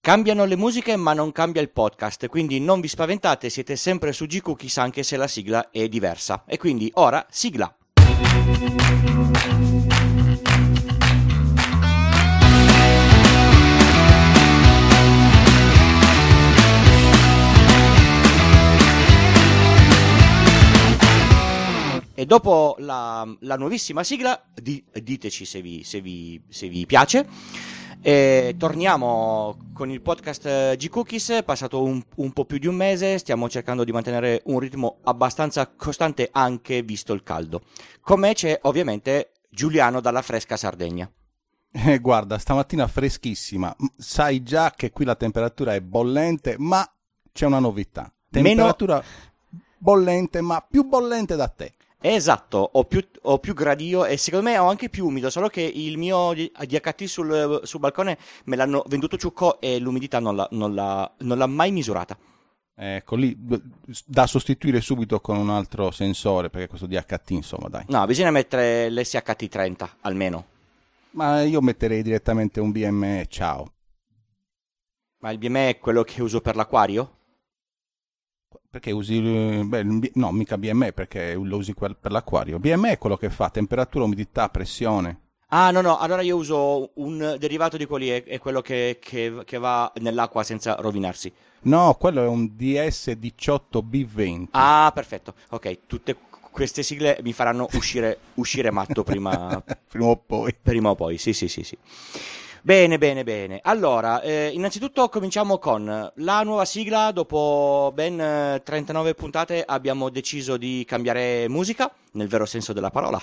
Cambiano le musiche ma non cambia il podcast, quindi non vi spaventate, siete sempre su G-Cookies anche se la sigla è diversa. E quindi ora sigla. E dopo la nuovissima sigla, diteci se vi piace. Torniamo con il podcast G-Cookies. È passato un po' più di un mese, stiamo cercando di mantenere un ritmo abbastanza costante anche visto il caldo. Con me c'è ovviamente Giuliano dalla fresca Sardegna. Guarda, stamattina freschissima, sai già che qui la temperatura è bollente, ma c'è una novità. Temperatura bollente, ma più bollente da te. Esatto, ho più gradio e secondo me ho anche più umido, solo che il mio DHT sul balcone me l'hanno venduto ciucco e l'umidità non l'ha mai misurata. Ecco, lì da sostituire subito con un altro sensore, perché questo DHT, insomma, dai. No, bisogna mettere l'SHT 30, almeno. Ma io metterei direttamente un BME, ciao. Ma il BME è quello che uso per l'acquario? Perché usi, no, mica BME, perché lo usi per l'acquario. BME è quello che fa temperatura, umidità, pressione. Ah, no, allora io uso un derivato di quelli, è quello che va nell'acqua senza rovinarsi. No, quello è un DS18B20. Ah, perfetto, ok, tutte queste sigle mi faranno uscire matto prima o poi. Prima o poi, sì. Bene. Allora, innanzitutto cominciamo con la nuova sigla. Dopo ben 39 puntate abbiamo deciso di cambiare musica, nel vero senso della parola.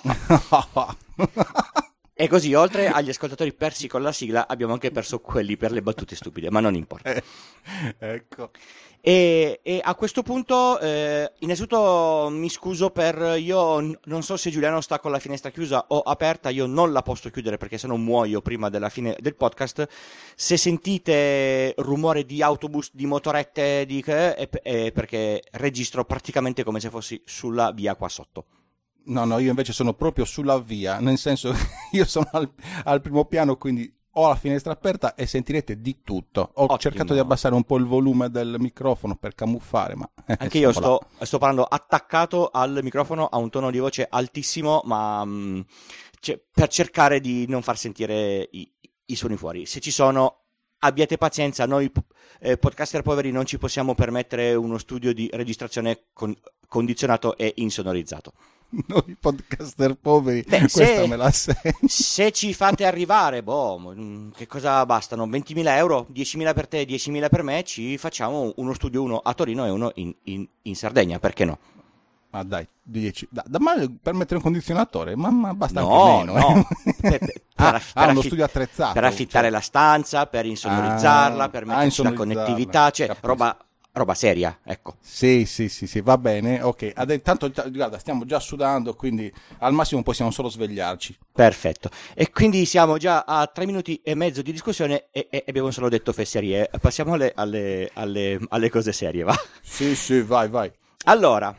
E così, oltre agli ascoltatori persi con la sigla, abbiamo anche perso quelli per le battute stupide, ma non importa. Ecco. E a questo punto, innanzitutto mi scuso io non so se Giuliano sta con la finestra chiusa o aperta, io non la posso chiudere perché sennò muoio prima della fine del podcast. Se sentite rumore di autobus, di motorette, è perché registro praticamente come se fossi sulla via qua sotto. No, io invece sono proprio sulla via, nel senso che io sono al primo piano, quindi ho la finestra aperta e sentirete di tutto. Ho cercato di abbassare un po' il volume del microfono per camuffare, ma anche io sto parlando attaccato al microfono a un tono di voce altissimo, ma per cercare di non far sentire i suoni fuori. Se ci sono, abbiate pazienza, noi podcaster poveri non ci possiamo permettere uno studio di registrazione condizionato e insonorizzato. Noi podcaster poveri, questa me la sento. Se ci fate arrivare, che cosa bastano? 20.000 euro? 10.000 per te, 10.000 per me, ci facciamo uno studio, uno a Torino e uno in Sardegna, perché no? Ma dai, 10, ma per mettere un condizionatore, ma basta no, anche meno. No. Per uno studio attrezzato. Per affittare la stanza, per insonorizzarla, per metterci la connettività, cioè roba seria, ecco. Sì, va bene, ok. Tanto, guarda, stiamo già sudando, quindi al massimo possiamo solo svegliarci. Perfetto. E quindi siamo già a 3 minuti e mezzo di discussione e abbiamo solo detto fesserie. Passiamo alle cose serie, va? Sì, vai. Allora,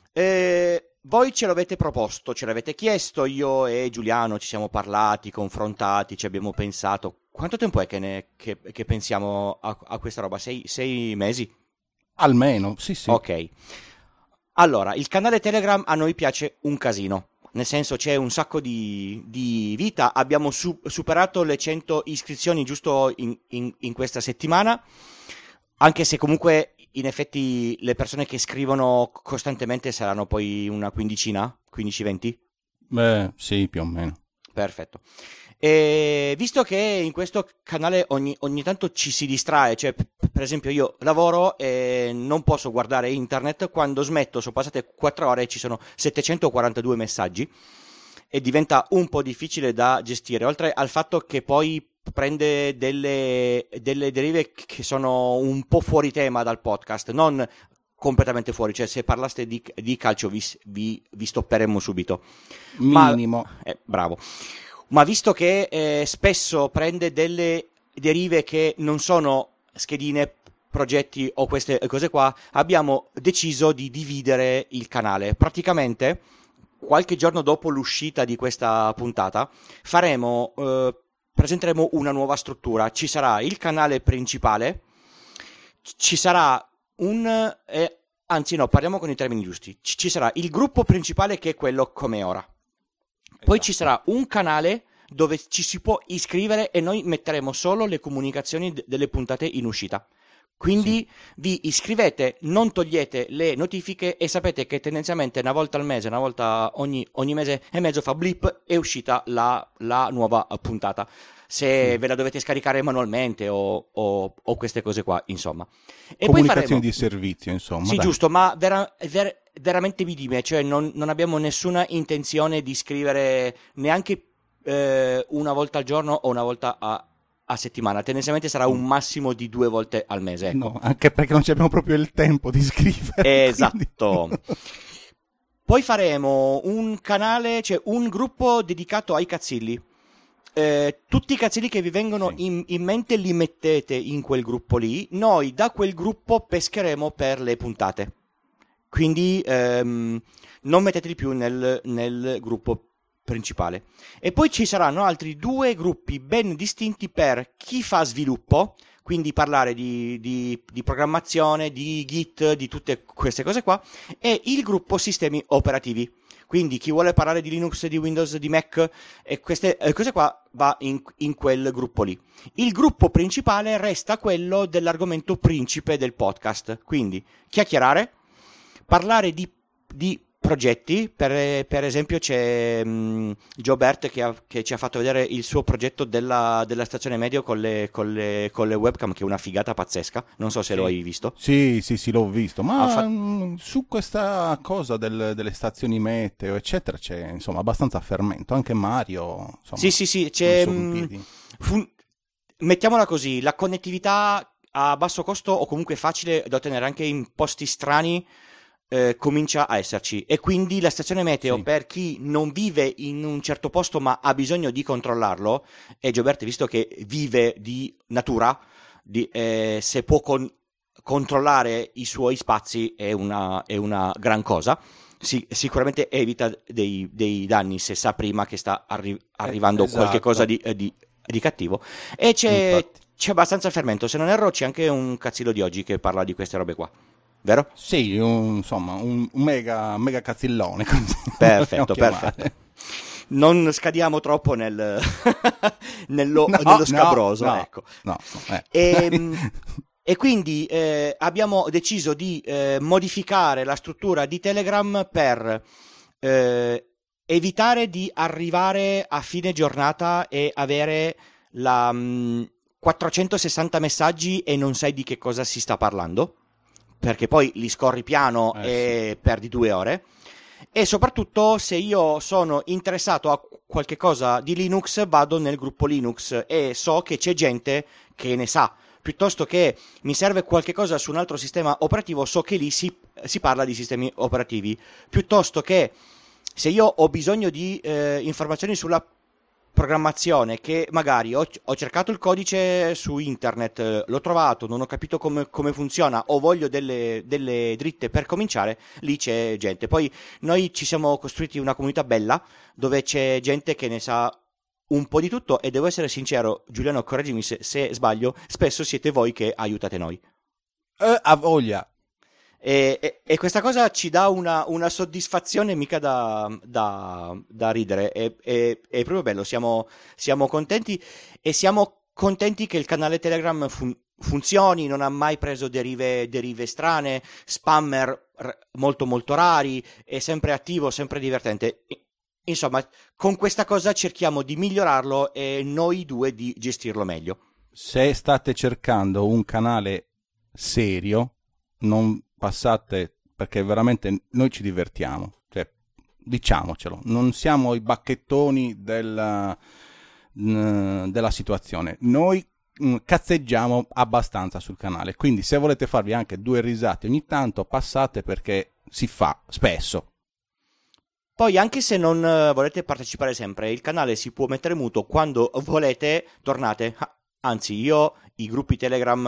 voi ce l'avete proposto, ce l'avete chiesto, io e Giuliano ci siamo parlati, confrontati, ci abbiamo pensato. Quanto tempo è che pensiamo a questa roba? 6 mesi? Almeno, sì. Ok. Allora, il canale Telegram a noi piace un casino. Nel senso, c'è un sacco di vita. Abbiamo superato le 100 iscrizioni giusto in questa settimana. Anche se comunque, in effetti, le persone che scrivono costantemente saranno poi una quindicina? 15-20? Beh, sì, più o meno. Perfetto. E visto che in questo canale ogni tanto ci si distrae, cioè per esempio io lavoro e non posso guardare internet, quando smetto sono passate 4 ore e ci sono 742 messaggi e diventa un po' difficile da gestire, oltre al fatto che poi prende delle derive che sono un po' fuori tema dal podcast, non completamente fuori, cioè se parlaste di calcio vi stopperemmo subito. Minimo. Bravo. Ma visto che spesso prende delle derive che non sono schedine, progetti o queste cose qua, abbiamo deciso di dividere il canale. Praticamente, qualche giorno dopo l'uscita di questa puntata, faremo presenteremo una nuova struttura. Ci sarà il canale principale, ci sarà anzi no, parliamo con i termini giusti. Ci sarà il gruppo principale, che è quello come ora. Poi ci sarà un canale dove ci si può iscrivere e noi metteremo solo le comunicazioni delle puntate in uscita. Quindi vi iscrivete, non togliete le notifiche e sapete che tendenzialmente una volta al mese, una volta ogni mese e mezzo fa blip, è uscita la nuova puntata. Se ve la dovete scaricare manualmente o queste cose qua, insomma. E comunicazioni di servizio, insomma. Sì, dai. Giusto, ma veramente minime, cioè non abbiamo nessuna intenzione di scrivere neanche una volta al giorno o una volta a settimana. Tendenzialmente sarà un massimo di 2 volte al mese, ecco. No, anche perché non abbiamo proprio il tempo di scrivere. Esatto. Poi faremo un canale, cioè un gruppo dedicato ai cazzilli. Tutti i cazzilli che vi vengono in mente li mettete in quel gruppo lì. Noi da quel gruppo pescheremo per le puntate. Quindi non metteteli più nel gruppo principale. E poi ci saranno altri 2 gruppi ben distinti per chi fa sviluppo, quindi parlare di programmazione, di Git, di tutte queste cose qua, e il gruppo sistemi operativi. Quindi chi vuole parlare di Linux, di Windows, di Mac e queste cose qua va in quel gruppo lì. Il gruppo principale resta quello dell'argomento principe del podcast. Quindi chiacchierare, parlare di progetti, per esempio c'è Giobert che ci ha fatto vedere il suo progetto della stazione meteo con le webcam, che è una figata pazzesca, non so se lo hai visto. Sì, l'ho visto, ma su questa cosa delle stazioni meteo eccetera c'è insomma abbastanza fermento, anche Mario insomma, sì, c'è mettiamola così, la connettività a basso costo o comunque facile da ottenere anche in posti strani comincia a esserci, e quindi la stazione meteo per chi non vive in un certo posto ma ha bisogno di controllarlo, e Gioberti, visto che vive di natura, se può controllare i suoi spazi è una gran cosa. Sicuramente evita dei danni se sa prima che sta arrivando qualche cosa di cattivo, e c'è abbastanza fermento. Se non erro c'è anche un cazzillo di oggi che parla di queste robe qua, vero? Sì, insomma, un mega cazzillone. Perfetto. Non scadiamo troppo nello scabroso, no, ecco. No. E quindi abbiamo deciso di modificare la struttura di Telegram per evitare di arrivare a fine giornata e avere 460 messaggi e non sai di che cosa si sta parlando, perché poi li scorri piano e perdi 2 ore. E soprattutto, se io sono interessato a qualche cosa di Linux, vado nel gruppo Linux e so che c'è gente che ne sa. Piuttosto che mi serve qualche cosa su un altro sistema operativo, so che lì si parla di sistemi operativi. Piuttosto che se io ho bisogno di informazioni sulla programmazione, che magari ho cercato il codice su internet, l'ho trovato, non ho capito come funziona, o voglio delle dritte per cominciare, lì c'è gente. Poi noi ci siamo costruiti una comunità bella dove c'è gente che ne sa un po' di tutto, e devo essere sincero, Giuliano, correggimi se sbaglio, spesso siete voi che aiutate noi. A voglia. E questa cosa ci dà una soddisfazione mica da ridere, è proprio bello, siamo contenti, e siamo contenti che il canale Telegram funzioni, non ha mai preso derive strane, spammer molto molto rari, è sempre attivo, sempre divertente. Insomma, con questa cosa cerchiamo di migliorarlo e noi due di gestirlo meglio. Se state cercando un canale serio, non passate, perché veramente noi ci divertiamo, cioè, diciamocelo, non siamo i bacchettoni della situazione, noi cazzeggiamo abbastanza sul canale, quindi se volete farvi anche 2 risate ogni tanto, passate, perché si fa spesso. Poi, anche se non volete partecipare sempre, il canale si può mettere muto, quando volete tornate. Anzi, io i gruppi Telegram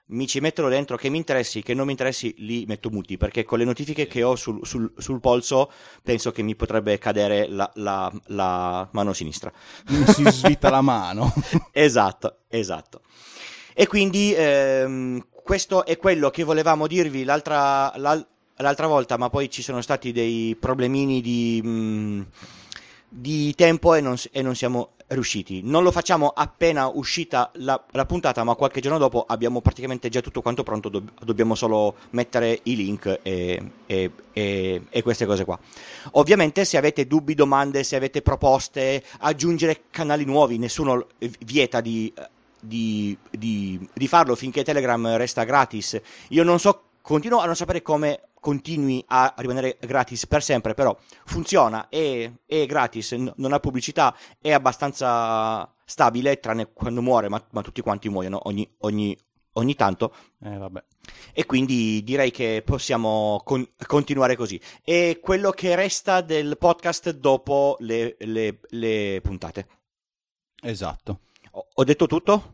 mi ci metterò dentro, che mi interessi, che non mi interessi, li metto muti, perché con le notifiche che ho sul polso penso che mi potrebbe cadere la mano sinistra. Mi si svita la mano. Esatto. E quindi questo è quello che volevamo dirvi l'altra volta, ma poi ci sono stati dei problemini di tempo e non siamo riusciti. Non lo facciamo appena uscita la puntata, ma qualche giorno dopo abbiamo praticamente già tutto quanto pronto, dobbiamo solo mettere i link e queste cose qua. Ovviamente se avete dubbi, domande, se avete proposte, aggiungere canali nuovi, nessuno vieta di farlo finché Telegram resta gratis. Io non so, continuo a non sapere come continui a rimanere gratis per sempre, però funziona, è gratis, non ha pubblicità, è abbastanza stabile, tranne quando muore, ma tutti quanti muoiono ogni tanto. Vabbè. E quindi direi che possiamo continuare così. E quello che resta del podcast dopo le puntate. Esatto. Ho detto tutto?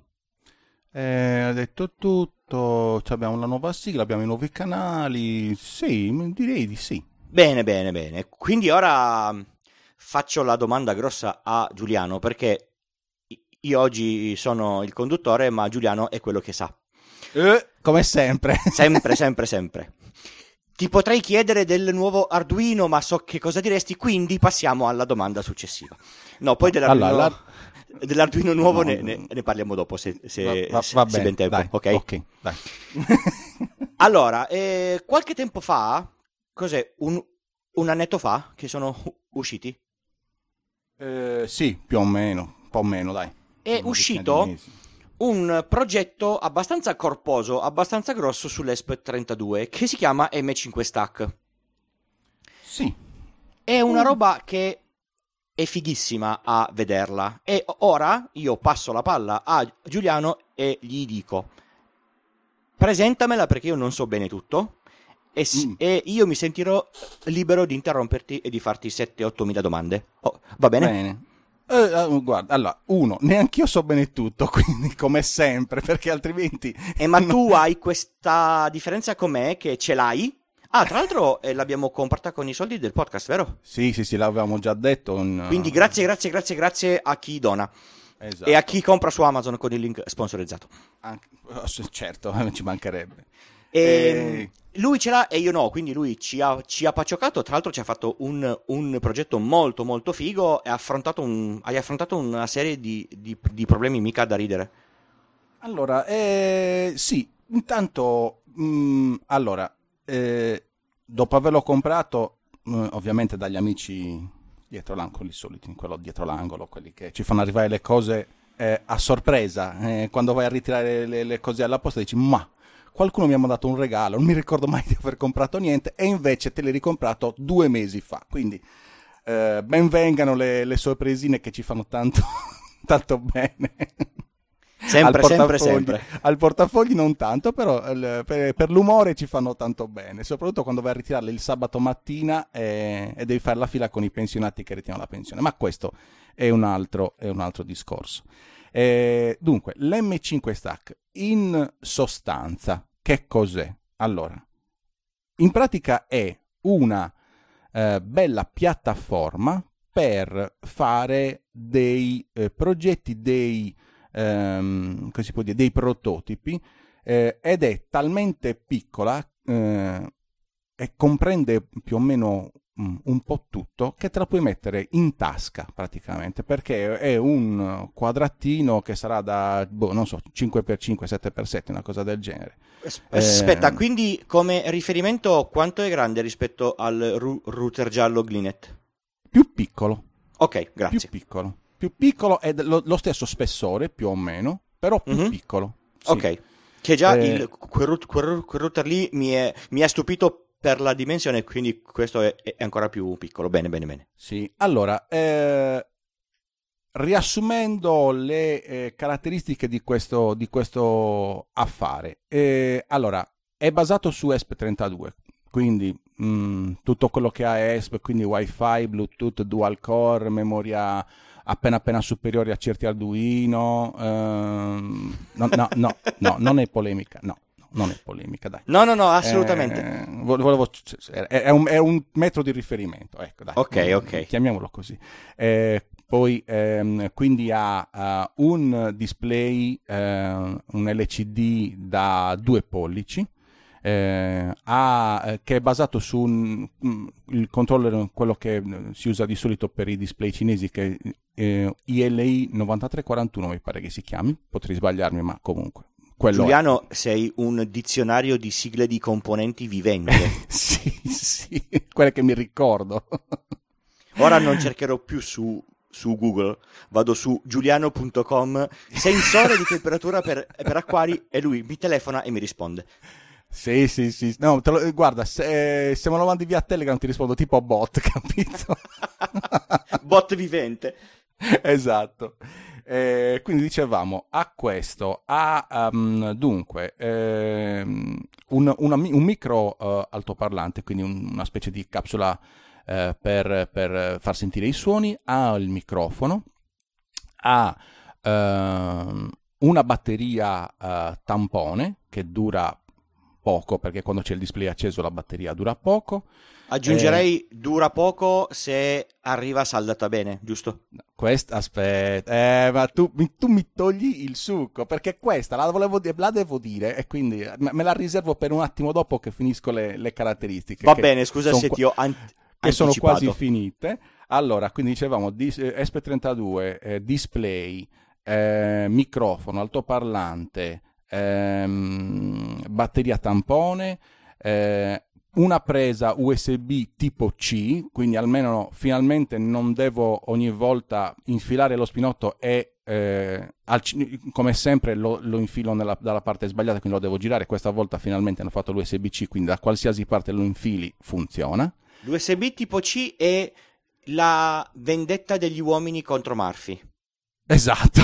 Ha detto tutto, abbiamo la nuova sigla, abbiamo i nuovi canali, sì, direi di sì. Bene. Quindi ora faccio la domanda grossa a Giuliano, perché io oggi sono il conduttore, ma Giuliano è quello che sa. Come sempre. Sempre. Ti potrei chiedere del nuovo Arduino, ma so che cosa diresti, quindi passiamo alla domanda successiva. No, poi dell'Arduino nuovo ne parliamo dopo, se va bene, ben tempo, dai, ok? Dai. Allora, qualche tempo fa, cos'è, un annetto fa che sono usciti? Sì, più o meno, un po' meno, dai. È uscito un progetto abbastanza corposo, abbastanza grosso sull'ESP32 che si chiama M5 Stack. Sì. È una roba che è fighissima a vederla, e ora io passo la palla a Giuliano e gli dico: presentamela, perché io non so bene tutto e io mi sentirò libero di interromperti e di farti 7-8 mila domande. Va bene? Bene. Guarda, allora, neanch'io so bene tutto, quindi come sempre, perché altrimenti... ma tu hai questa differenza con me, che ce l'hai? Ah, tra l'altro l'abbiamo comprata con i soldi del podcast, vero? Sì, l'avevamo già detto. Quindi grazie a chi dona. Esatto. E a chi compra su Amazon con il link sponsorizzato. Certo, ci mancherebbe. Lui ce l'ha e io no, quindi lui ci ha paccioccato. Tra l'altro ci ha fatto un progetto molto molto figo e hai affrontato una serie di problemi mica da ridere. Allora, sì, intanto, dopo averlo comprato, ovviamente dagli amici dietro l'angolo, i soliti, quello dietro l'angolo, quelli che ci fanno arrivare le cose a sorpresa, quando vai a ritirare le cose alla posta dici: ma qualcuno mi ha mandato un regalo, non mi ricordo mai di aver comprato niente, e invece te l'hai ricomprato 2 mesi fa, quindi ben vengano le sorpresine che ci fanno tanto tanto bene. Sempre. Al portafogli non tanto, però per l'umore ci fanno tanto bene, soprattutto quando vai a ritirarli il sabato mattina e devi fare la fila con i pensionati che ritirano la pensione, ma questo è un altro discorso. Dunque, l'M5 Stack, in sostanza, che cos'è? Allora, in pratica è una bella piattaforma per fare dei progetti, come si può dire, dei prototipi, ed è talmente piccola e comprende più o meno un po' tutto, che te la puoi mettere in tasca praticamente, perché è un quadratino che sarà da, non so, 5x5, 7x7, una cosa del genere. Aspetta, quindi come riferimento quanto è grande rispetto al router giallo Glinet? Più piccolo. Ok, grazie. Più piccolo è lo stesso spessore più o meno, però più piccolo. Sì. Ok, che già quel router lì mi ha stupito per la dimensione, quindi questo è ancora più piccolo. Bene. Sì, allora, riassumendo le caratteristiche di questo affare, allora, è basato su ESP32, quindi tutto quello che ha ESP, quindi Wi-Fi, Bluetooth, dual core, memoria appena superiore a certi Arduino, no, non è polemica, no. non è polemica, dai. No, assolutamente. È un metro di riferimento, ecco, dai. Ok. Chiamiamolo così. Poi quindi ha un display, un LCD da 2 pollici, che è basato su il controller, quello che si usa di solito per i display cinesi, che è ILI 9341 mi pare che si chiami, potrei sbagliarmi, ma comunque Giuliano, sei un dizionario di sigle di componenti vivente. sì, quelle che mi ricordo. Ora non cercherò più su Google, vado su giuliano.com, sensore di temperatura per acquari, e lui mi telefona e mi risponde. Sì. No, guarda, se me lo mandi via Telegram ti rispondo tipo bot, capito? Bot vivente. Esatto. Quindi dicevamo, a questo dunque un micro altoparlante, quindi una specie di capsula per far sentire i suoni, ha il microfono, ha una batteria tampone che dura poco, perché quando c'è il display acceso la batteria dura poco. Aggiungerei dura poco se arriva saldata bene, giusto? Aspetta, ma tu mi togli il succo, perché questa la devo dire, e quindi me la riservo per un attimo dopo che finisco le caratteristiche. Va bene, scusa se ti ho che sono quasi finite. Allora, quindi dicevamo ESP32, display, microfono, altoparlante, batteria tampone, una presa USB tipo C, quindi almeno finalmente non devo ogni volta infilare lo spinotto e come sempre lo infilo dalla parte sbagliata, quindi lo devo girare. Questa volta finalmente hanno fatto l'USB-C, quindi da qualsiasi parte lo infili funziona. L'USB tipo C è la vendetta degli uomini contro Murphy. Esatto.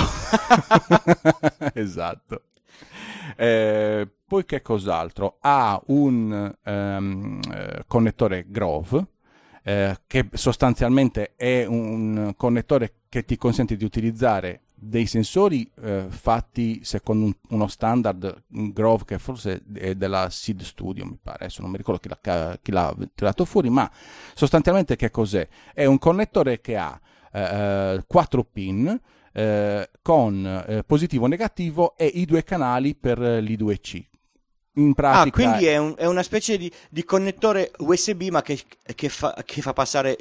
Esatto. Poi che cos'altro? Ha un connettore Grove, che sostanzialmente è un connettore che ti consente di utilizzare dei sensori fatti secondo uno standard Grove che forse è della Seed Studio, mi pare, adesso non mi ricordo chi l'ha tirato fuori, ma sostanzialmente che cos'è? È un connettore che ha 4 pin con positivo, negativo e i 2 canali per l'I2C. In pratica, quindi è una specie di connettore USB, ma che fa passare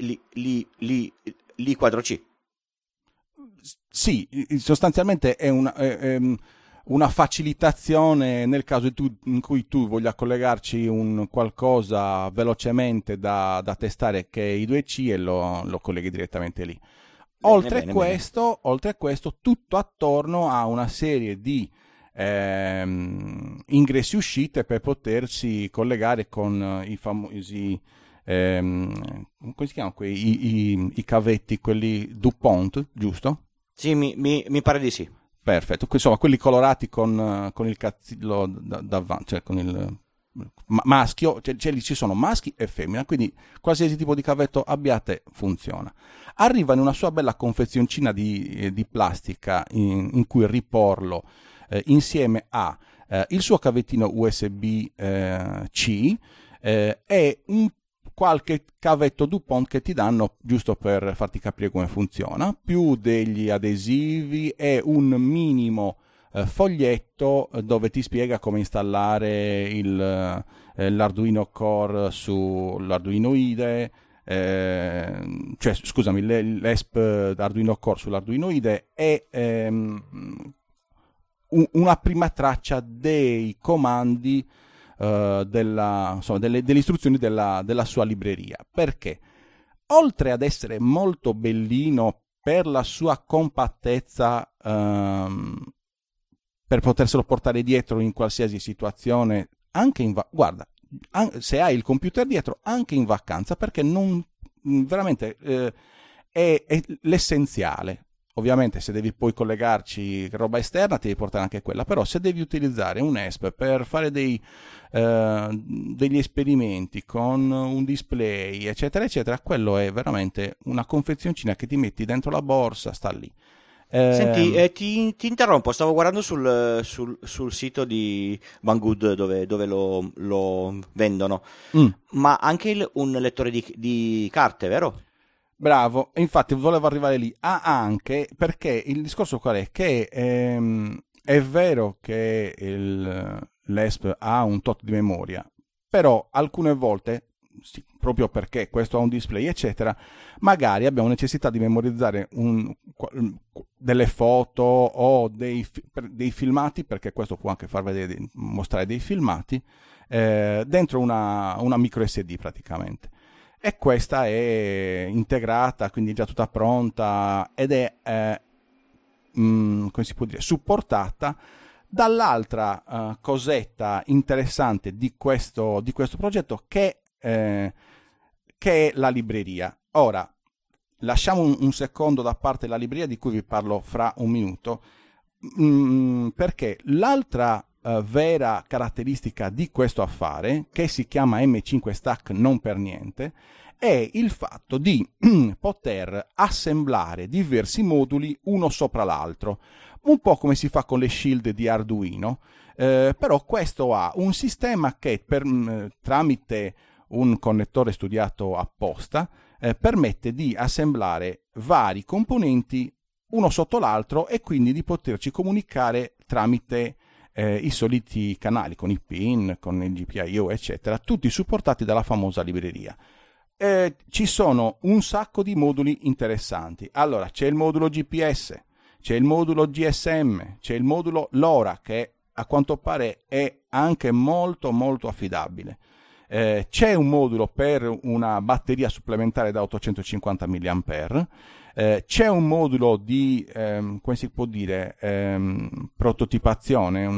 l'I4C. Sì, sostanzialmente è una facilitazione nel caso in cui tu voglia collegarci un qualcosa velocemente da testare, che è I2C, e lo colleghi direttamente lì. Oltre a questo, tutto attorno a una serie di ingressi e uscite per potersi collegare con i famosi come si chiamano i cavetti, quelli DuPont, giusto? Sì, mi pare di sì. Perfetto, insomma quelli colorati con il cazzillo davanti, cioè con il maschio, cioè lì ci sono maschi e femmina, quindi qualsiasi tipo di cavetto abbiate funziona. Arriva in una sua bella confezioncina di plastica in cui riporlo insieme a il suo cavettino USB-C e qualche cavetto DuPont che ti danno giusto per farti capire come funziona, più degli adesivi e un minimo foglietto dove ti spiega come installare l'Arduino Core sull'Arduino IDE, cioè scusami, l'ESP Arduino Core sull'Arduino IDE, e una prima traccia dei comandi, delle istruzioni della sua libreria, perché oltre ad essere molto bellino per la sua compattezza, per poterselo portare dietro in qualsiasi situazione, anche se hai il computer dietro, anche in vacanza, perché non veramente è l'essenziale. Ovviamente se devi poi collegarci roba esterna ti devi portare anche quella, però se devi utilizzare un ESP per fare degli esperimenti con un display eccetera eccetera, quello è veramente una confezioncina che ti metti dentro la borsa, sta lì. Senti, ti interrompo, stavo guardando sul sito di Banggood dove lo vendono, ma anche un lettore di carte, vero? Bravo, infatti volevo arrivare lì. Anche perché il discorso qual è? Che è vero che l'ESP ha un tot di memoria, però alcune volte, sì, proprio perché questo ha un display eccetera, magari abbiamo necessità di memorizzare delle foto o dei filmati, perché questo può anche far vedere, mostrare dei filmati dentro una micro SD praticamente, e questa è integrata, quindi già tutta pronta, ed è come si può dire, supportata dall'altra cosetta interessante di questo progetto che è la libreria. Ora, lasciamo un secondo da parte la libreria, di cui vi parlo fra un minuto, perché l'altra vera caratteristica di questo affare, che si chiama M5 Stack non per niente, è il fatto di poter assemblare diversi moduli uno sopra l'altro, un po' come si fa con le shield di Arduino, però questo ha un sistema che tramite un connettore studiato apposta permette di assemblare vari componenti uno sotto l'altro, e quindi di poterci comunicare tramite i soliti canali, con i pin, con il GPIO eccetera, tutti supportati dalla famosa libreria. Ci sono un sacco di moduli interessanti. Allora, c'è il modulo GPS, c'è il modulo GSM, c'è il modulo LoRa, che a quanto pare è anche molto molto affidabile. C'è un modulo per una batteria supplementare da 850 mAh, c'è un modulo di come si può dire, prototipazione,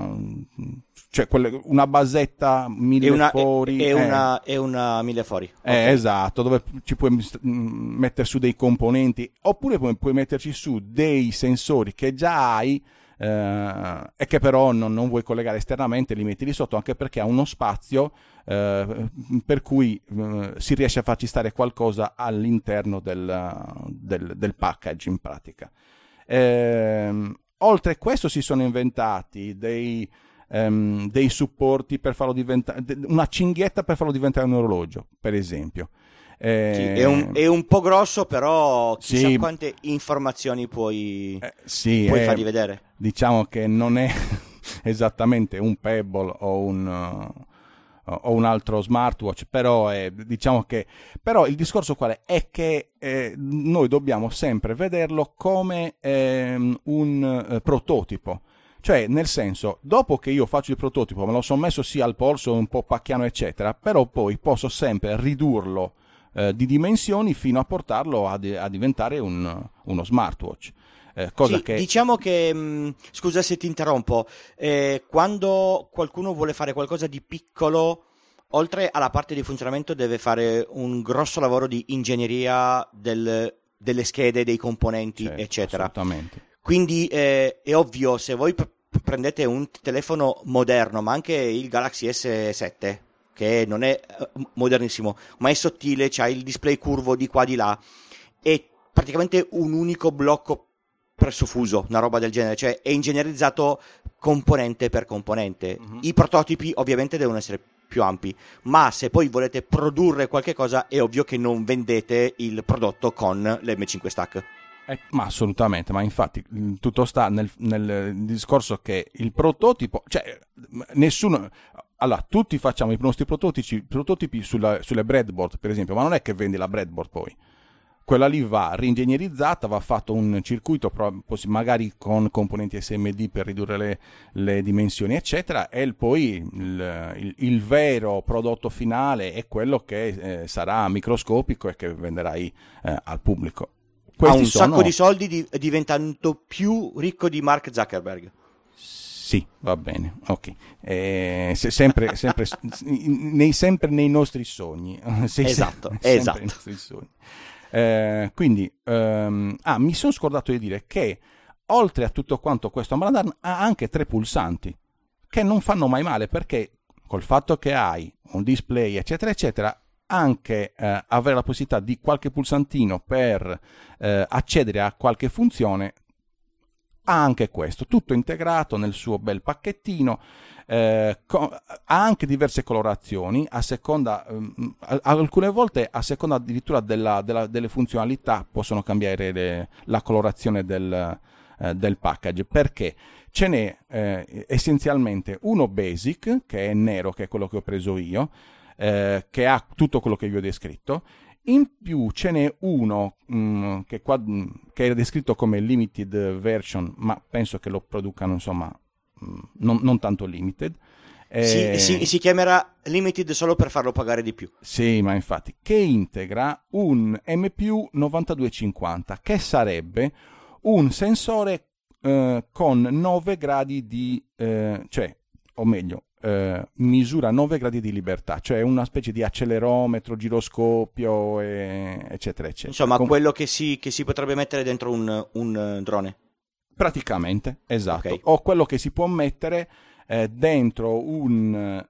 una basetta millefori e una millefori, okay. Esatto, dove ci puoi mettere su dei componenti, oppure puoi metterci su dei sensori che già hai e che però non vuoi collegare esternamente, li metti lì sotto, anche perché ha uno spazio per cui si riesce a farci stare qualcosa all'interno del package in pratica. Oltre a questo si sono inventati dei supporti per farlo diventare una cinghietta, per farlo diventare un orologio, per esempio. Sì, è un po' grosso, però chissà quante informazioni puoi fargli vedere. Diciamo che non è esattamente un Pebble o un altro smartwatch, però diciamo che però il discorso qual è che noi dobbiamo sempre vederlo come un prototipo. Cioè, nel senso, dopo che io faccio il prototipo, me lo sono messo sì al polso, un po' pacchiano eccetera, però poi posso sempre ridurlo di dimensioni fino a portarlo a diventare uno smartwatch. Cosa sì, che... Diciamo che, scusa se ti interrompo, quando qualcuno vuole fare qualcosa di piccolo, oltre alla parte di funzionamento deve fare un grosso lavoro di ingegneria delle schede, dei componenti, certo, eccetera. Assolutamente. Quindi è ovvio, se voi prendete un telefono moderno, ma anche il Galaxy S7, che non è modernissimo, ma è sottile, c'ha il display curvo di qua di là, è praticamente un unico blocco presso fuso, una roba del genere, cioè è ingegnerizzato componente per componente. Mm-hmm. I prototipi ovviamente devono essere più ampi, ma se poi volete produrre qualche cosa è ovvio che non vendete il prodotto con l'M5 Stack. Ma assolutamente, ma infatti tutto sta nel discorso che il prototipo, cioè nessuno, allora tutti facciamo i nostri prototipi sulle breadboard per esempio, ma non è che vendi la breadboard poi. Quella lì va reingegnerizzata, va fatto un circuito magari con componenti SMD per ridurre le dimensioni eccetera, e poi il vero prodotto finale è quello che sarà microscopico e che venderai al pubblico. Ha un sacco di soldi diventando più ricco di Mark Zuckerberg. Sì, va bene, ok. Sempre nei nostri sogni. Esatto. Nei nostri sogni. Quindi mi sono scordato di dire che oltre a tutto quanto questo Ambradan ha anche 3 pulsanti che non fanno mai male, perché col fatto che hai un display eccetera eccetera, anche avere la possibilità di qualche pulsantino per accedere a qualche funzione ha anche questo, tutto integrato nel suo bel pacchettino. Ha anche diverse colorazioni a seconda, alcune volte a seconda addirittura delle funzionalità possono cambiare la colorazione del package, perché ce n'è essenzialmente uno basic che è nero, che è quello che ho preso io, che ha tutto quello che vi ho descritto. In più ce n'è uno che è descritto come limited version, ma penso che lo producano, insomma, non tanto limited. Si chiamerà limited solo per farlo pagare di più. Sì, ma infatti, che integra un MPU 9250, che sarebbe un sensore con 9 gradi di... cioè, o meglio, misura 9 gradi di libertà, cioè una specie di accelerometro, giroscopio, eccetera, eccetera. Insomma, quello che si potrebbe mettere dentro un drone. Praticamente, esatto. Okay. O quello che si può mettere dentro un,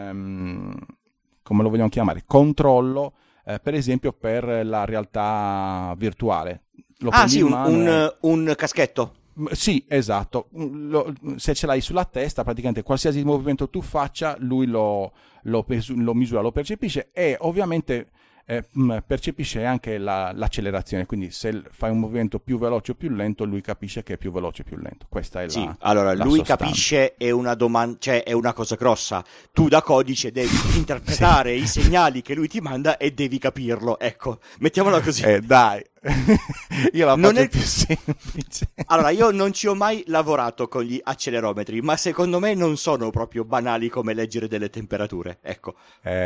come lo vogliamo chiamare, controllo, per esempio per la realtà virtuale. Sì, un caschetto. Sì, esatto. Se ce l'hai sulla testa, praticamente qualsiasi movimento tu faccia, lui lo misura, lo percepisce e ovviamente percepisce anche l'accelerazione. Quindi se fai un movimento più veloce o più lento, lui capisce che è più veloce o più lento. Questa è allora la lui sostanza. capisce, è una domanda, cioè è una cosa grossa. Tu da codice devi interpretare i segnali che lui ti manda e devi capirlo. Ecco, mettiamola così. Dai. Io la faccio più semplice. Allora, io non ci ho mai lavorato con gli accelerometri, ma secondo me non sono proprio banali come leggere delle temperature. Ecco.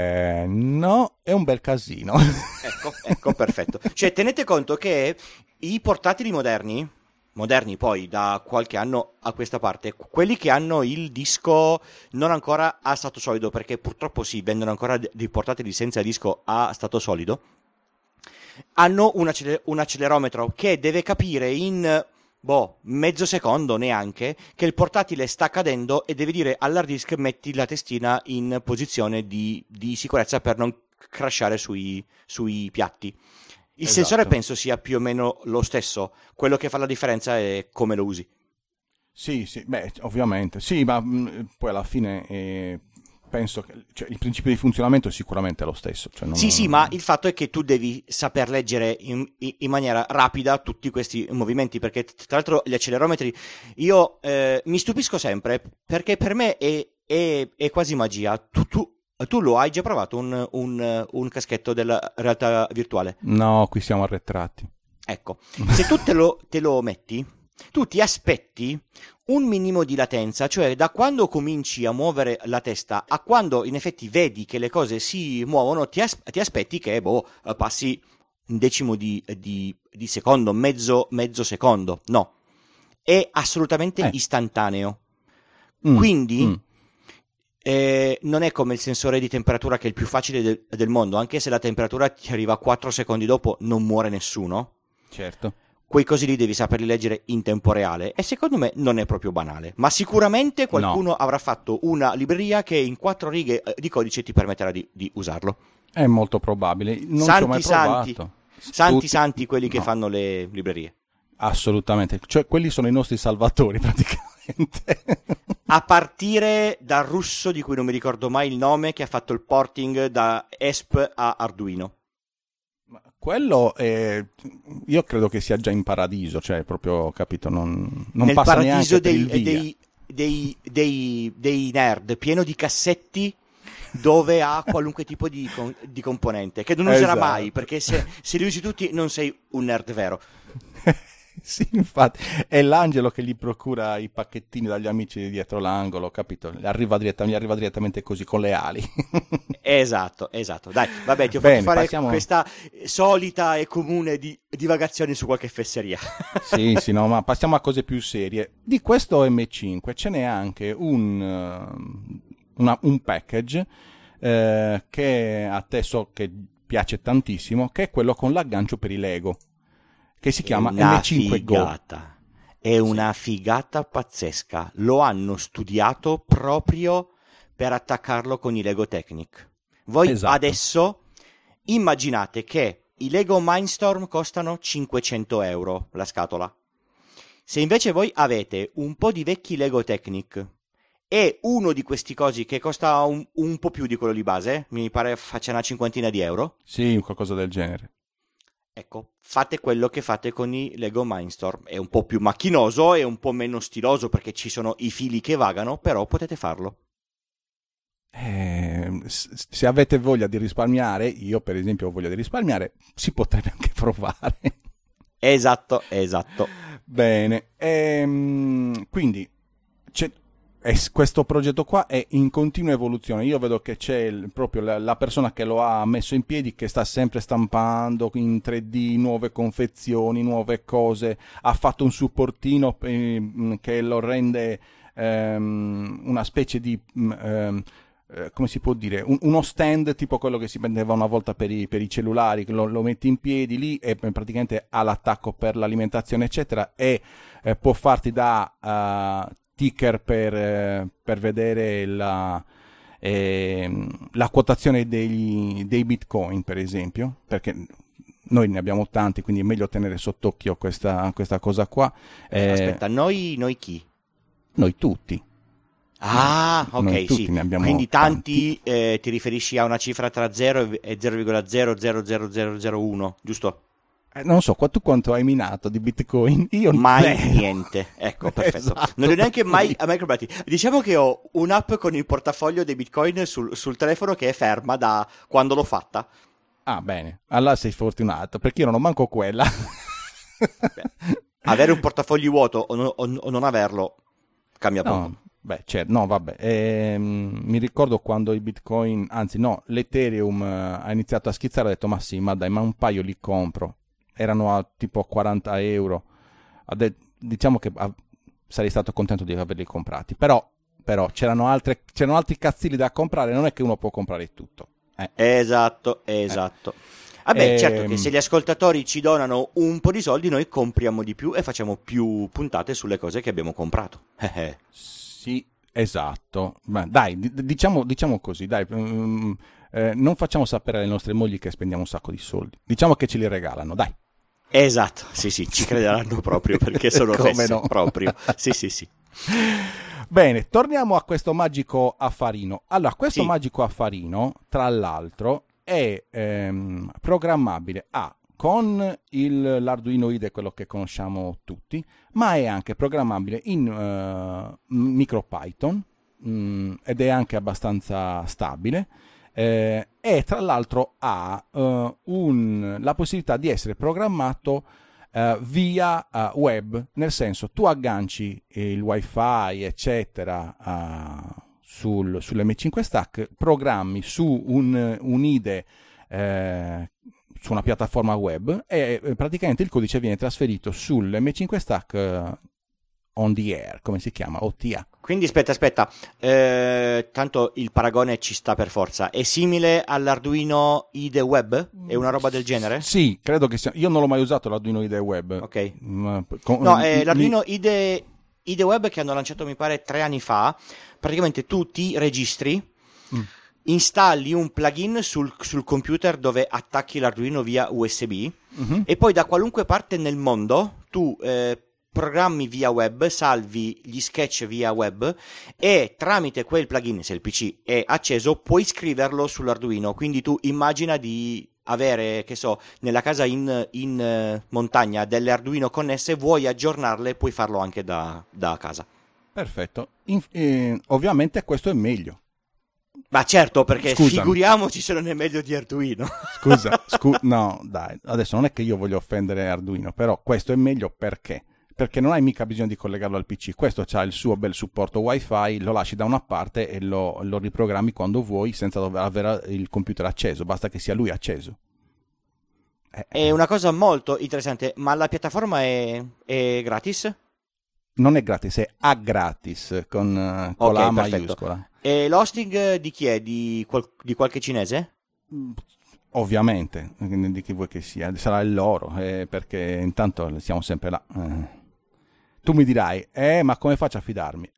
No, è un bel casino. Ecco, perfetto. Cioè, tenete conto che i portatili moderni poi da qualche anno a questa parte, quelli che hanno il disco non ancora a stato solido, perché purtroppo si vendono ancora dei portatili senza disco a stato solido, hanno un accelerometro che deve capire in mezzo secondo neanche che il portatile sta cadendo e deve dire all'hard disk metti la testina in posizione di sicurezza per non crashare sui piatti. Il sensore penso sia più o meno lo stesso, quello che fa la differenza è come lo usi. Sì, beh, ovviamente, sì, ma poi alla fine penso che il principio di funzionamento è sicuramente lo stesso. Cioè Sì, ma il fatto è che tu devi saper leggere in maniera rapida tutti questi movimenti, perché tra l'altro gli accelerometri, io mi stupisco sempre, perché per me è quasi magia. Tu lo hai già provato un caschetto della realtà virtuale? No, qui siamo arretrati. Ecco, se tu te lo metti, tu ti aspetti un minimo di latenza, cioè da quando cominci a muovere la testa a quando in effetti vedi che le cose si muovono, ti aspetti che passi un decimo di secondo, mezzo secondo. No, è assolutamente istantaneo. Quindi non è come il sensore di temperatura, che è il più facile del mondo, anche se la temperatura ti arriva 4 secondi dopo, non muore nessuno. Certo. Quei cosi lì devi saperli leggere in tempo reale e secondo me non è proprio banale, ma sicuramente qualcuno avrà fatto una libreria che in 4 righe di codice ti permetterà di usarlo. È molto probabile, non ci ho mai provato. Santi quelli che fanno le librerie. Assolutamente, cioè quelli sono i nostri salvatori praticamente. A partire dal russo di cui non mi ricordo mai il nome, che ha fatto il porting da ESP a Arduino. Quello io credo che sia già in paradiso, cioè proprio, capito, non nel passa paradiso neanche dei nerd, pieno di cassetti dove ha qualunque tipo di componente che non userà mai, perché se li usi tutti non sei un nerd vero. Sì, infatti, è l'angelo che gli procura i pacchettini dagli amici dietro l'angolo, capito? Gli arriva direttamente così, con le ali. Esatto. Dai, vabbè, ti ho fatto fare questa solita e comune divagazione su qualche fesseria. Sì, no, ma passiamo a cose più serie. Di questo M5 ce n'è anche un package che a te so che piace tantissimo, che è quello con l'aggancio per i Lego, che si chiama M5 Go. È una figata pazzesca. Lo hanno studiato proprio per attaccarlo con i Lego Technic. Voi adesso immaginate che i Lego Mindstorm costano 500 euro la scatola. Se invece voi avete un po' di vecchi Lego Technic e uno di questi cosi che costa un po' più di quello di base, mi pare faccia una cinquantina di euro. Sì, qualcosa del genere. Ecco, fate quello che fate con i Lego Mindstorm. È un po' più macchinoso e un po' meno stiloso perché ci sono i fili che vagano, però potete farlo. Se avete voglia di risparmiare, io per esempio ho voglia di risparmiare, si potrebbe anche provare. Esatto. Bene, quindi questo progetto qua è in continua evoluzione. Io vedo che c'è proprio la persona che lo ha messo in piedi, che sta sempre stampando in 3D nuove confezioni, nuove cose. Ha fatto un supportino che lo rende una specie di come si può dire, uno stand tipo quello che si prendeva una volta per i cellulari, che lo metti in piedi lì e praticamente ha l'attacco per l'alimentazione eccetera, e può farti da ticker per vedere la quotazione dei bitcoin, per esempio, perché noi ne abbiamo tanti, quindi è meglio tenere sott'occhio questa cosa qua. Aspetta, noi chi? Noi tutti. Ok, sì. Quindi tanti. Ti riferisci a una cifra tra 0 e 0,000001, giusto? Non so, tu quanto hai minato di Bitcoin? Io mai niente. Ecco, perfetto. Esatto. Non ho neanche mai comprati. Diciamo che ho un'app con il portafoglio dei Bitcoin sul telefono che è ferma da quando l'ho fatta. Ah, bene. Allora sei fortunato, perché io non ho manco quella. Avere un portafoglio vuoto o non averlo cambia poco. Beh, certo, no, vabbè. Mi ricordo quando i Bitcoin, anzi no, l'Ethereum ha iniziato a schizzare, ho detto ma sì, ma dai, ma un paio li compro. Erano a tipo 40 euro. Diciamo che sarei stato contento di averli comprati. Però c'erano altri cazzilli da comprare, non è che uno può comprare tutto. Esatto. Vabbè, certo che se gli ascoltatori ci donano un po' di soldi, noi compriamo di più e facciamo più puntate sulle cose che abbiamo comprato. Sì, esatto. Ma dai, diciamo così, dai. Non facciamo sapere alle nostre mogli che spendiamo un sacco di soldi. Diciamo che ce li regalano, dai. Esatto, sì, ci crederanno proprio perché sono fesse, no? Proprio. Sì. Bene, torniamo a questo magico affarino. Allora, questo magico affarino, tra l'altro, è programmabile con l'Arduino IDE, quello che conosciamo tutti, ma è anche programmabile in MicroPython ed è anche abbastanza stabile. E tra l'altro ha la possibilità di essere programmato via web, nel senso tu agganci il wifi eccetera sull'M5 Stack, programmi su un IDE su una piattaforma web e praticamente il codice viene trasferito sull'M5 Stack on the air, come si chiama, OTA. Quindi aspetta, tanto il paragone ci sta per forza. È simile all'Arduino IDE Web? È una roba del genere? Sì, credo che sia. Io non l'ho mai usato l'Arduino IDE Web. Ok. L'Arduino IDE Web che hanno lanciato mi pare 3 anni fa. Praticamente tu ti registri, installi un plugin sul computer dove attacchi l'Arduino via USB e poi da qualunque parte nel mondo tu programmi via web, salvi gli sketch via web e tramite quel plugin, se il PC è acceso, puoi scriverlo sull'Arduino. Quindi tu immagina di avere, che so, nella casa in montagna delle Arduino connesse, vuoi aggiornarle, puoi farlo anche da casa. Perfetto. Ovviamente questo è meglio. Ma certo, perché figuriamoci se non è meglio di Arduino. Scusa, no, dai, adesso non è che io voglio offendere Arduino, però questo è meglio perché non hai mica bisogno di collegarlo al PC. Questo ha il suo bel supporto wifi, lo lasci da una parte e lo riprogrammi quando vuoi senza dover avere il computer acceso, basta che sia lui acceso. È una cosa molto interessante, ma la piattaforma è gratis? Non è gratis, è a gratis con la A maiuscola. E l'hosting di chi è? Di qualche cinese? Ovviamente, di chi vuoi che sia, sarà il loro, perché intanto siamo sempre là. Tu mi dirai, ma come faccio a fidarmi?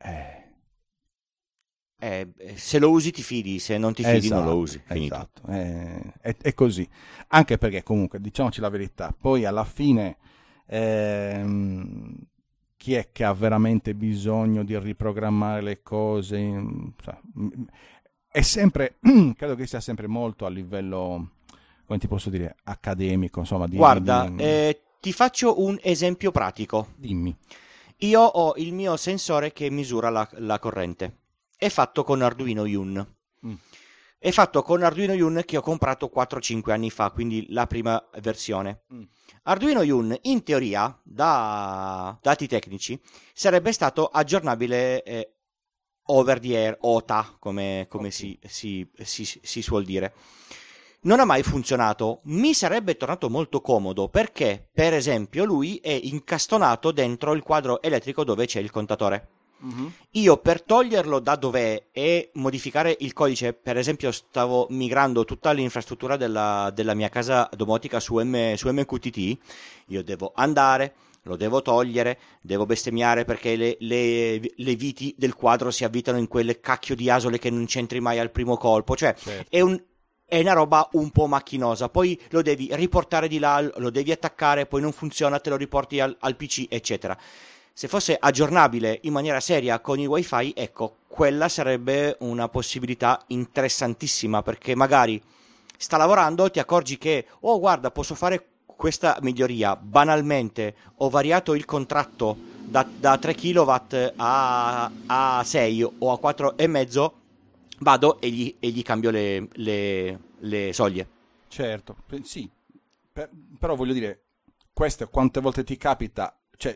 Se lo usi ti fidi, se non ti fidi non lo usi. Finito. Esatto, è così. Anche perché comunque, diciamoci la verità, poi alla fine chi è che ha veramente bisogno di riprogrammare le cose? È sempre, credo che sia sempre molto a livello, come ti posso dire, accademico, insomma. Guarda, ti faccio un esempio pratico. Dimmi. Io ho il mio sensore che misura la corrente. È fatto con Arduino Yun. È fatto con Arduino Yun che ho comprato 4-5 anni fa, quindi la prima versione. Arduino Yun, in teoria, da dati tecnici, sarebbe stato aggiornabile over the air, OTA, come si suol dire. Non ha mai funzionato. Mi sarebbe tornato molto comodo perché, per esempio, lui è incastonato dentro il quadro elettrico dove c'è il contatore. Io per toglierlo da dov'è e modificare il codice, per esempio stavo migrando tutta l'infrastruttura della mia casa domotica su MQTT, io devo andare, lo devo togliere, devo bestemmiare perché le viti del quadro si avvitano in quelle cacchio di asole che non c'entri mai al primo colpo, cioè certo. È una roba un po' macchinosa, poi lo devi riportare di là, lo devi attaccare, poi non funziona, te lo riporti al PC, eccetera. Se fosse aggiornabile in maniera seria con i wifi, ecco, quella sarebbe una possibilità interessantissima, perché magari sta lavorando, ti accorgi che, oh guarda, posso fare questa miglioria, banalmente ho variato il contratto da 3 kW a 6 o a 4,5, vado e gli cambio le soglie. Certo, sì, però voglio dire, questo quante volte ti capita, cioè...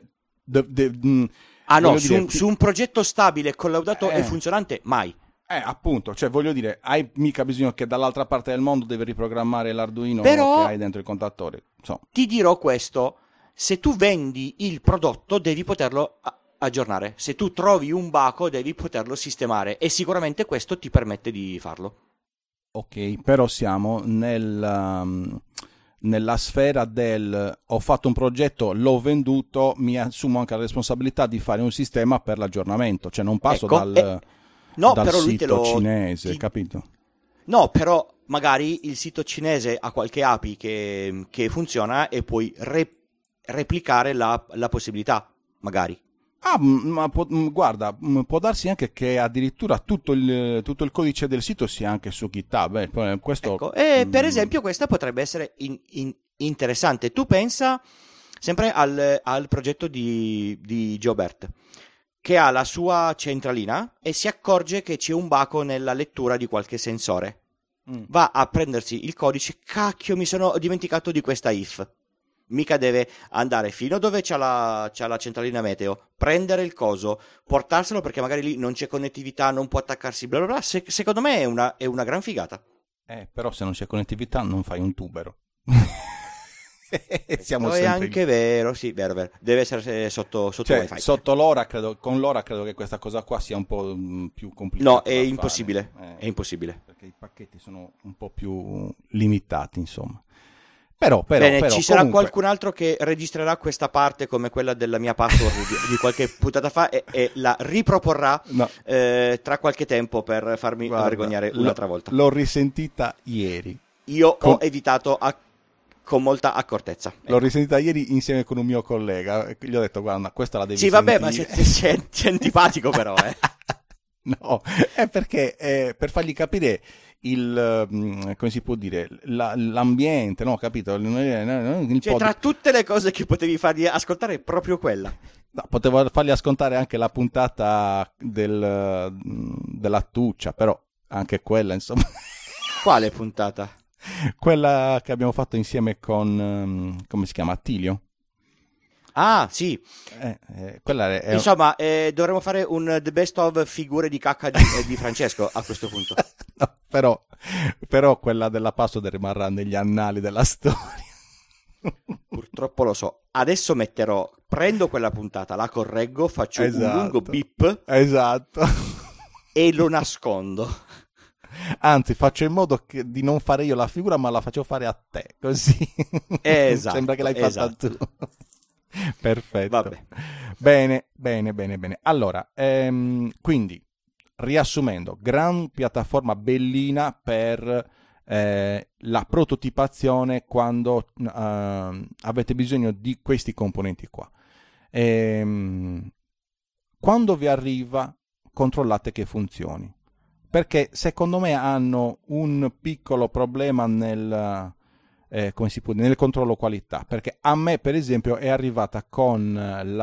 su un progetto stabile, collaudato e funzionante, mai. Appunto, cioè voglio dire, hai mica bisogno che dall'altra parte del mondo devi riprogrammare l'Arduino però, che hai dentro il contatore. Ti dirò questo, se tu vendi il prodotto devi poterlo aggiornare, se tu trovi un baco devi poterlo sistemare e sicuramente questo ti permette di farlo. Ok, però siamo nella sfera del ho fatto un progetto, l'ho venduto, mi assumo anche la responsabilità di fare un sistema per l'aggiornamento, cioè non passo dal però sito cinese, capito? No, però magari il sito cinese ha qualche API che funziona e puoi replicare la possibilità, magari. Ma guarda, può darsi anche che addirittura tutto il codice del sito sia anche su GitHub. Questo... Ecco, per esempio questa potrebbe essere interessante. Tu pensa sempre al progetto di Giobert, che ha la sua centralina e si accorge che c'è un baco nella lettura di qualche sensore. Va a prendersi il codice, cacchio, mi sono dimenticato di questa if. Mica deve andare fino dove c'ha la centralina meteo, prendere il coso, portarselo perché magari lì non c'è connettività, non può attaccarsi, bla bla bla. Secondo me è una gran figata. Però se non c'è connettività non fai un tubero. Siamo è anche vero, sì, vero. Deve essere sotto wifi. Sotto LoRa, con LoRa credo che questa cosa qua sia un po' più complicata. No, è impossibile. È impossibile. Perché i pacchetti sono un po' più limitati, insomma. Bene, però ci sarà comunque... qualcun altro che registrerà questa parte come quella della mia password di qualche puntata fa e la riproporrà tra qualche tempo per farmi vergognare un'altra volta. L'ho risentita ieri. Io ho evitato con molta accortezza. L'ho risentita ieri insieme con un mio collega. Gli ho detto, guarda, questa la devi sentire. Sì, vabbè, ma sei antipatico però, No, è perché per fargli capire come si può dire, l'ambiente, no, capito? Cioè, tra tutte le cose che potevi fargli ascoltare, proprio quella. No, potevo fargli ascoltare anche la puntata della Tuccia, però anche quella, insomma. Quale puntata? Quella che abbiamo fatto insieme con, come si chiama, Attilio. Ah, sì. Quella è... Insomma, dovremmo fare un The Best of figure di cacca di Francesco a questo punto. No, però quella della password rimarrà negli annali della storia. Purtroppo lo so. Adesso prendo quella puntata, la correggo, faccio un lungo beep. Esatto. E lo nascondo. Anzi, faccio in modo di non fare io la figura, ma la faccio fare a te, così. Esatto. Sembra che l'hai fatta tu. Perfetto. Vabbè. Bene. Allora, quindi, riassumendo, gran piattaforma bellina per la prototipazione quando avete bisogno di questi componenti qua. Quando vi arriva, controllate che funzioni, perché secondo me hanno un piccolo problema nel controllo qualità, perché a me per esempio è arrivata con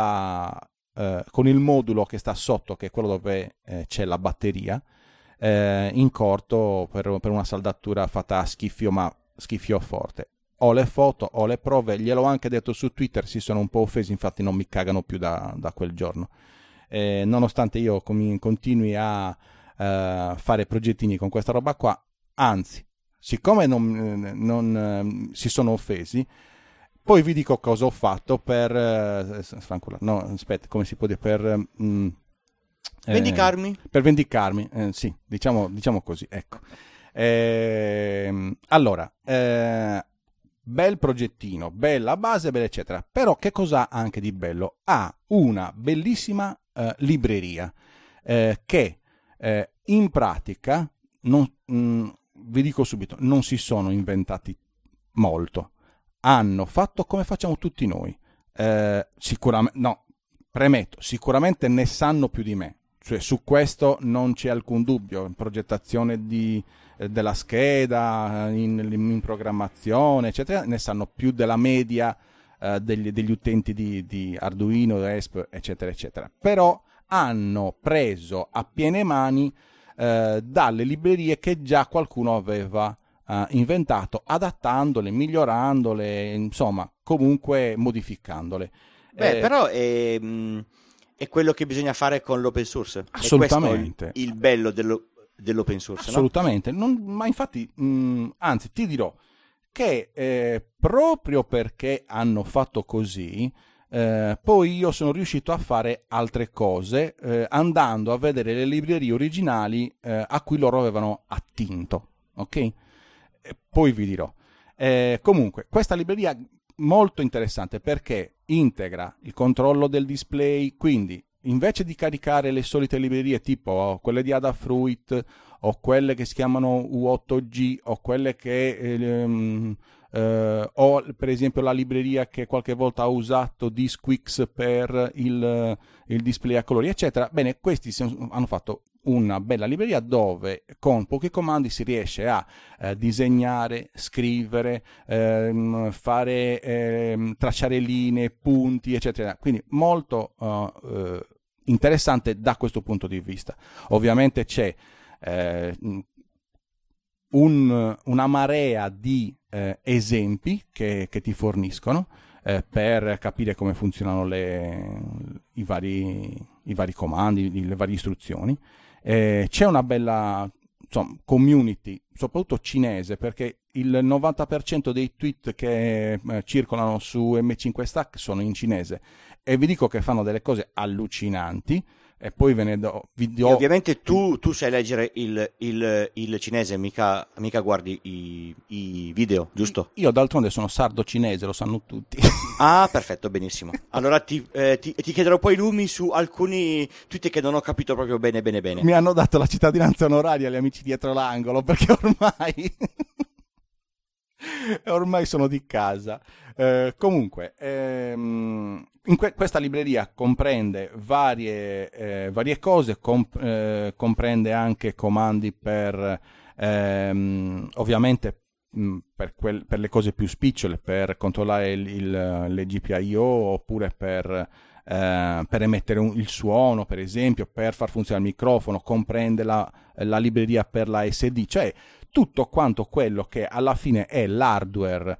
il modulo che sta sotto, che è quello dove c'è la batteria, in corto per una saldatura fatta a schifio forte. Ho le foto, ho le prove, gliel'ho anche detto su Twitter, si sono un po' offesi, infatti non mi cagano più da quel giorno. Nonostante io continui a fare progettini con questa roba qua, anzi, siccome non si sono offesi, poi vi dico cosa ho fatto per no, aspetta, come si può dire, per vendicarmi? Per vendicarmi, sì, diciamo così, ecco. Allora, bel progettino, bella base, bella eccetera, però che cosa ha anche di bello? Ha una bellissima libreria che in pratica, vi dico subito, non si sono inventati molto, hanno fatto come facciamo tutti noi, sicuramente, no, premetto, sicuramente ne sanno più di me, cioè su questo non c'è alcun dubbio, in progettazione della scheda, in programmazione, eccetera, ne sanno più della media degli utenti di Arduino, ESP, eccetera, eccetera. Però hanno preso a piene mani dalle librerie che già qualcuno aveva inventato, adattandole, migliorandole, insomma, comunque modificandole. Beh, però è quello che bisogna fare con l'open source. Assolutamente. È questo il bello dell'open source, assolutamente. no? Ma infatti, anzi, ti dirò che proprio perché hanno fatto così, poi io sono riuscito a fare altre cose andando a vedere le librerie originali a cui loro avevano attinto, ok? Poi vi dirò. Comunque, questa libreria molto interessante perché integra il controllo del display, quindi invece di caricare le solite librerie tipo quelle di Adafruit o quelle che si chiamano U8G o quelle che o per esempio la libreria che qualche volta ho usato Disquix per il display a colori eccetera, bene, questi hanno fatto una bella libreria dove con pochi comandi si riesce a disegnare, scrivere, tracciare linee, punti, eccetera. Quindi molto interessante da questo punto di vista. Ovviamente c'è una marea di esempi che ti forniscono per capire come funzionano i vari comandi, le varie istruzioni. C'è una bella community, soprattutto cinese, perché il 90% dei tweet che circolano su M5 Stack sono in cinese e vi dico che fanno delle cose allucinanti. E poi ve ne do video. E ovviamente tu sai leggere il cinese, mica guardi i video, giusto? Io d'altronde sono sardo cinese, lo sanno tutti. Ah, perfetto, benissimo. Allora ti chiederò poi lumi su alcuni tweet che non ho capito proprio bene. Mi hanno dato la cittadinanza onoraria gli amici dietro l'angolo, perché ormai sono di casa. Comunque, questa libreria comprende varie cose, comprende anche comandi per ovviamente per le cose più spicciole, per controllare le GPIO oppure per emettere il suono, per esempio, per far funzionare il microfono, comprende la libreria per la SD, cioè tutto quanto quello che alla fine è l'hardware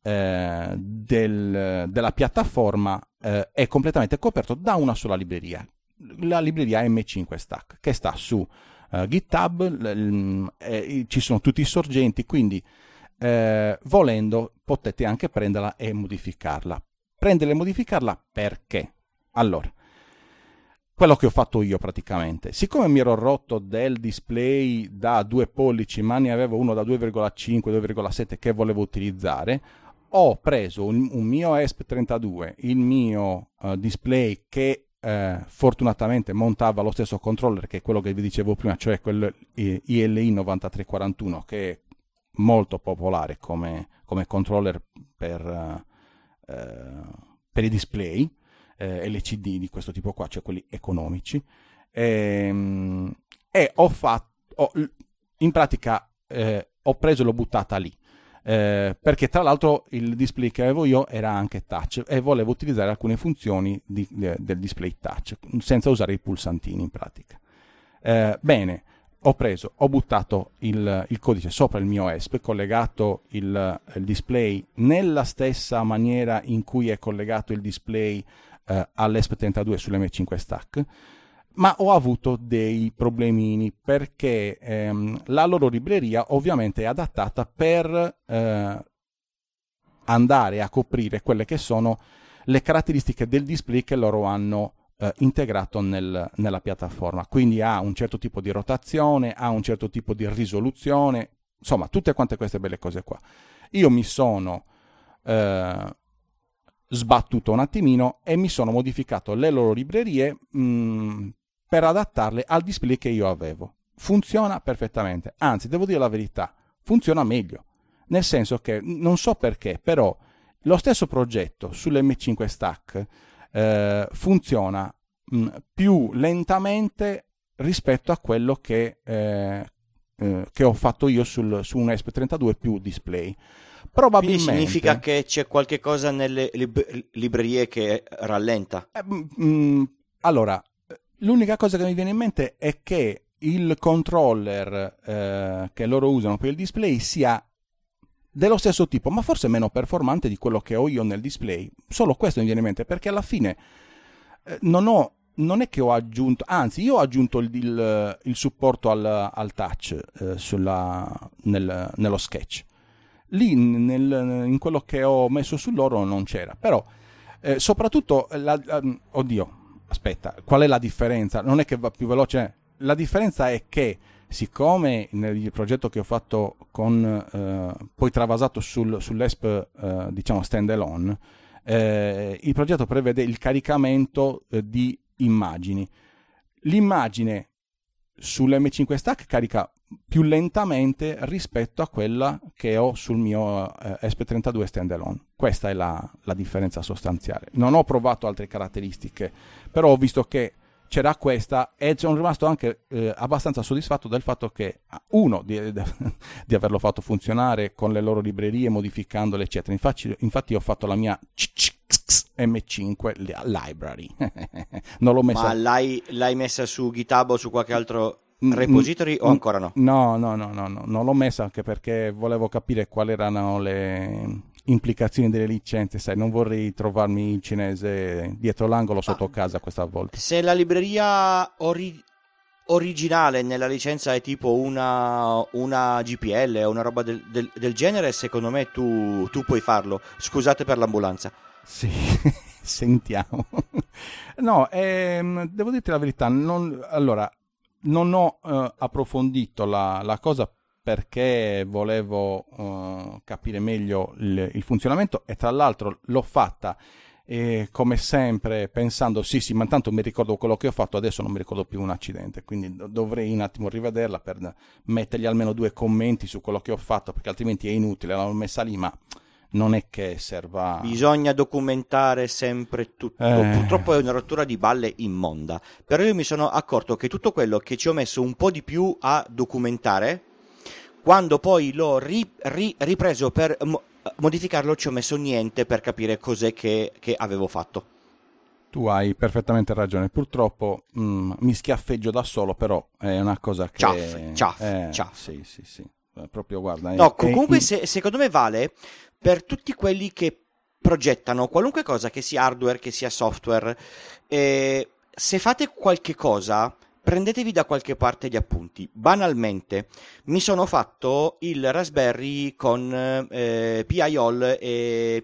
della piattaforma è completamente coperto da una sola libreria, la libreria M5 Stack, che sta su GitHub, ci sono tutti i sorgenti, quindi volendo potete anche prenderla e modificarla. Prenderla e modificarla perché? Allora, quello che ho fatto io praticamente, siccome mi ero rotto del display da 2 pollici ma ne avevo uno da 2,5 2,7 che volevo utilizzare, ho preso un mio ESP32, il mio display che fortunatamente montava lo stesso controller che è quello che vi dicevo prima, cioè quello ILI 9341, che è molto popolare come controller per i display. LCD di questo tipo qua, cioè quelli economici, e ho fatto, in pratica ho preso e l'ho buttata lì. Perché tra l'altro il display che avevo io era anche touch e volevo utilizzare alcune funzioni del display touch senza usare i pulsantini in pratica. Bene, ho buttato il codice sopra il mio ESP, collegato il display nella stessa maniera in cui è collegato il display all'ESP32 sull'M5 Stack, ma ho avuto dei problemini perché la loro libreria ovviamente è adattata per andare a coprire quelle che sono le caratteristiche del display che loro hanno integrato nella piattaforma, quindi ha un certo tipo di rotazione, ha un certo tipo di risoluzione, insomma tutte quante queste belle cose qua. Io mi sono sbattuto un attimino e mi sono modificato le loro librerie per adattarle al display che io avevo. Funziona perfettamente, anzi devo dire la verità, funziona meglio, nel senso che non so perché, però lo stesso progetto sull'M5 Stack funziona più lentamente rispetto a quello che ho fatto io su un ESP32 più display. Probabilmente. Quindi significa che c'è qualche cosa nelle librerie che rallenta? Allora, l'unica cosa che mi viene in mente è che il controller che loro usano per il display sia dello stesso tipo, ma forse meno performante di quello che ho io nel display. Solo questo mi viene in mente, perché alla fine non è che ho aggiunto, anzi io ho aggiunto il supporto al touch nello sketch. Lì in quello che ho messo su loro non c'era, però soprattutto oddio, aspetta, qual è la differenza? Non è che va più veloce, la differenza è che siccome nel progetto che ho fatto poi travasato sull'ESP diciamo standalone, il progetto prevede il caricamento di immagini. L'immagine sull'M5 Stack carica più lentamente rispetto a quella che ho sul mio ESP32 standalone. Questa è la differenza sostanziale. Non ho provato altre caratteristiche, però ho visto che c'era questa e sono rimasto anche abbastanza soddisfatto del fatto che di averlo fatto funzionare con le loro librerie, modificandole eccetera. Infatti ho fatto la mia M5 library. Non l'ho messa. Ma l'hai messa su GitHub o su qualche altro repository o ancora no? No, non l'ho messa anche perché volevo capire quali erano le implicazioni delle licenze, sai, non vorrei trovarmi il cinese dietro l'angolo sotto casa questa volta. Se la libreria originale nella licenza è tipo una GPL o una roba del genere, secondo me tu puoi farlo. Scusate per l'ambulanza. Sì, sentiamo. No, devo dirti la verità, non ho approfondito la cosa perché volevo capire meglio il funzionamento e tra l'altro l'ho fatta come sempre pensando sì ma tanto mi ricordo quello che ho fatto, adesso non mi ricordo più un accidente, quindi dovrei un attimo rivederla per mettergli almeno 2 commenti su quello che ho fatto, perché altrimenti è inutile, l'ho messa lì ma non è che serva. Bisogna documentare sempre tutto. Purtroppo è una rottura di balle immonda, però io mi sono accorto che tutto quello che ci ho messo un po' di più a documentare, quando poi l'ho ripreso per modificarlo, ci ho messo niente per capire cos'è che avevo fatto. Tu hai perfettamente ragione, purtroppo mi schiaffeggio da solo, però è una cosa che ciao. Sì, proprio guarda. No, comunque secondo me vale per tutti quelli che progettano qualunque cosa, che sia hardware, che sia software. Se fate qualche cosa, prendetevi da qualche parte gli appunti. Banalmente, mi sono fatto il Raspberry con PIOL e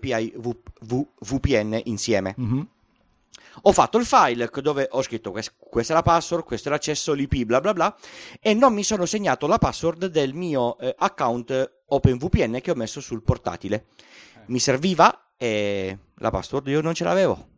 VPN insieme. Mm-hmm. Ho fatto il file dove ho scritto questa è la password, questo è l'accesso, l'IP, bla bla bla, e non mi sono segnato la password del mio account OpenVPN che ho messo sul portatile. Mi serviva e la password io non ce l'avevo.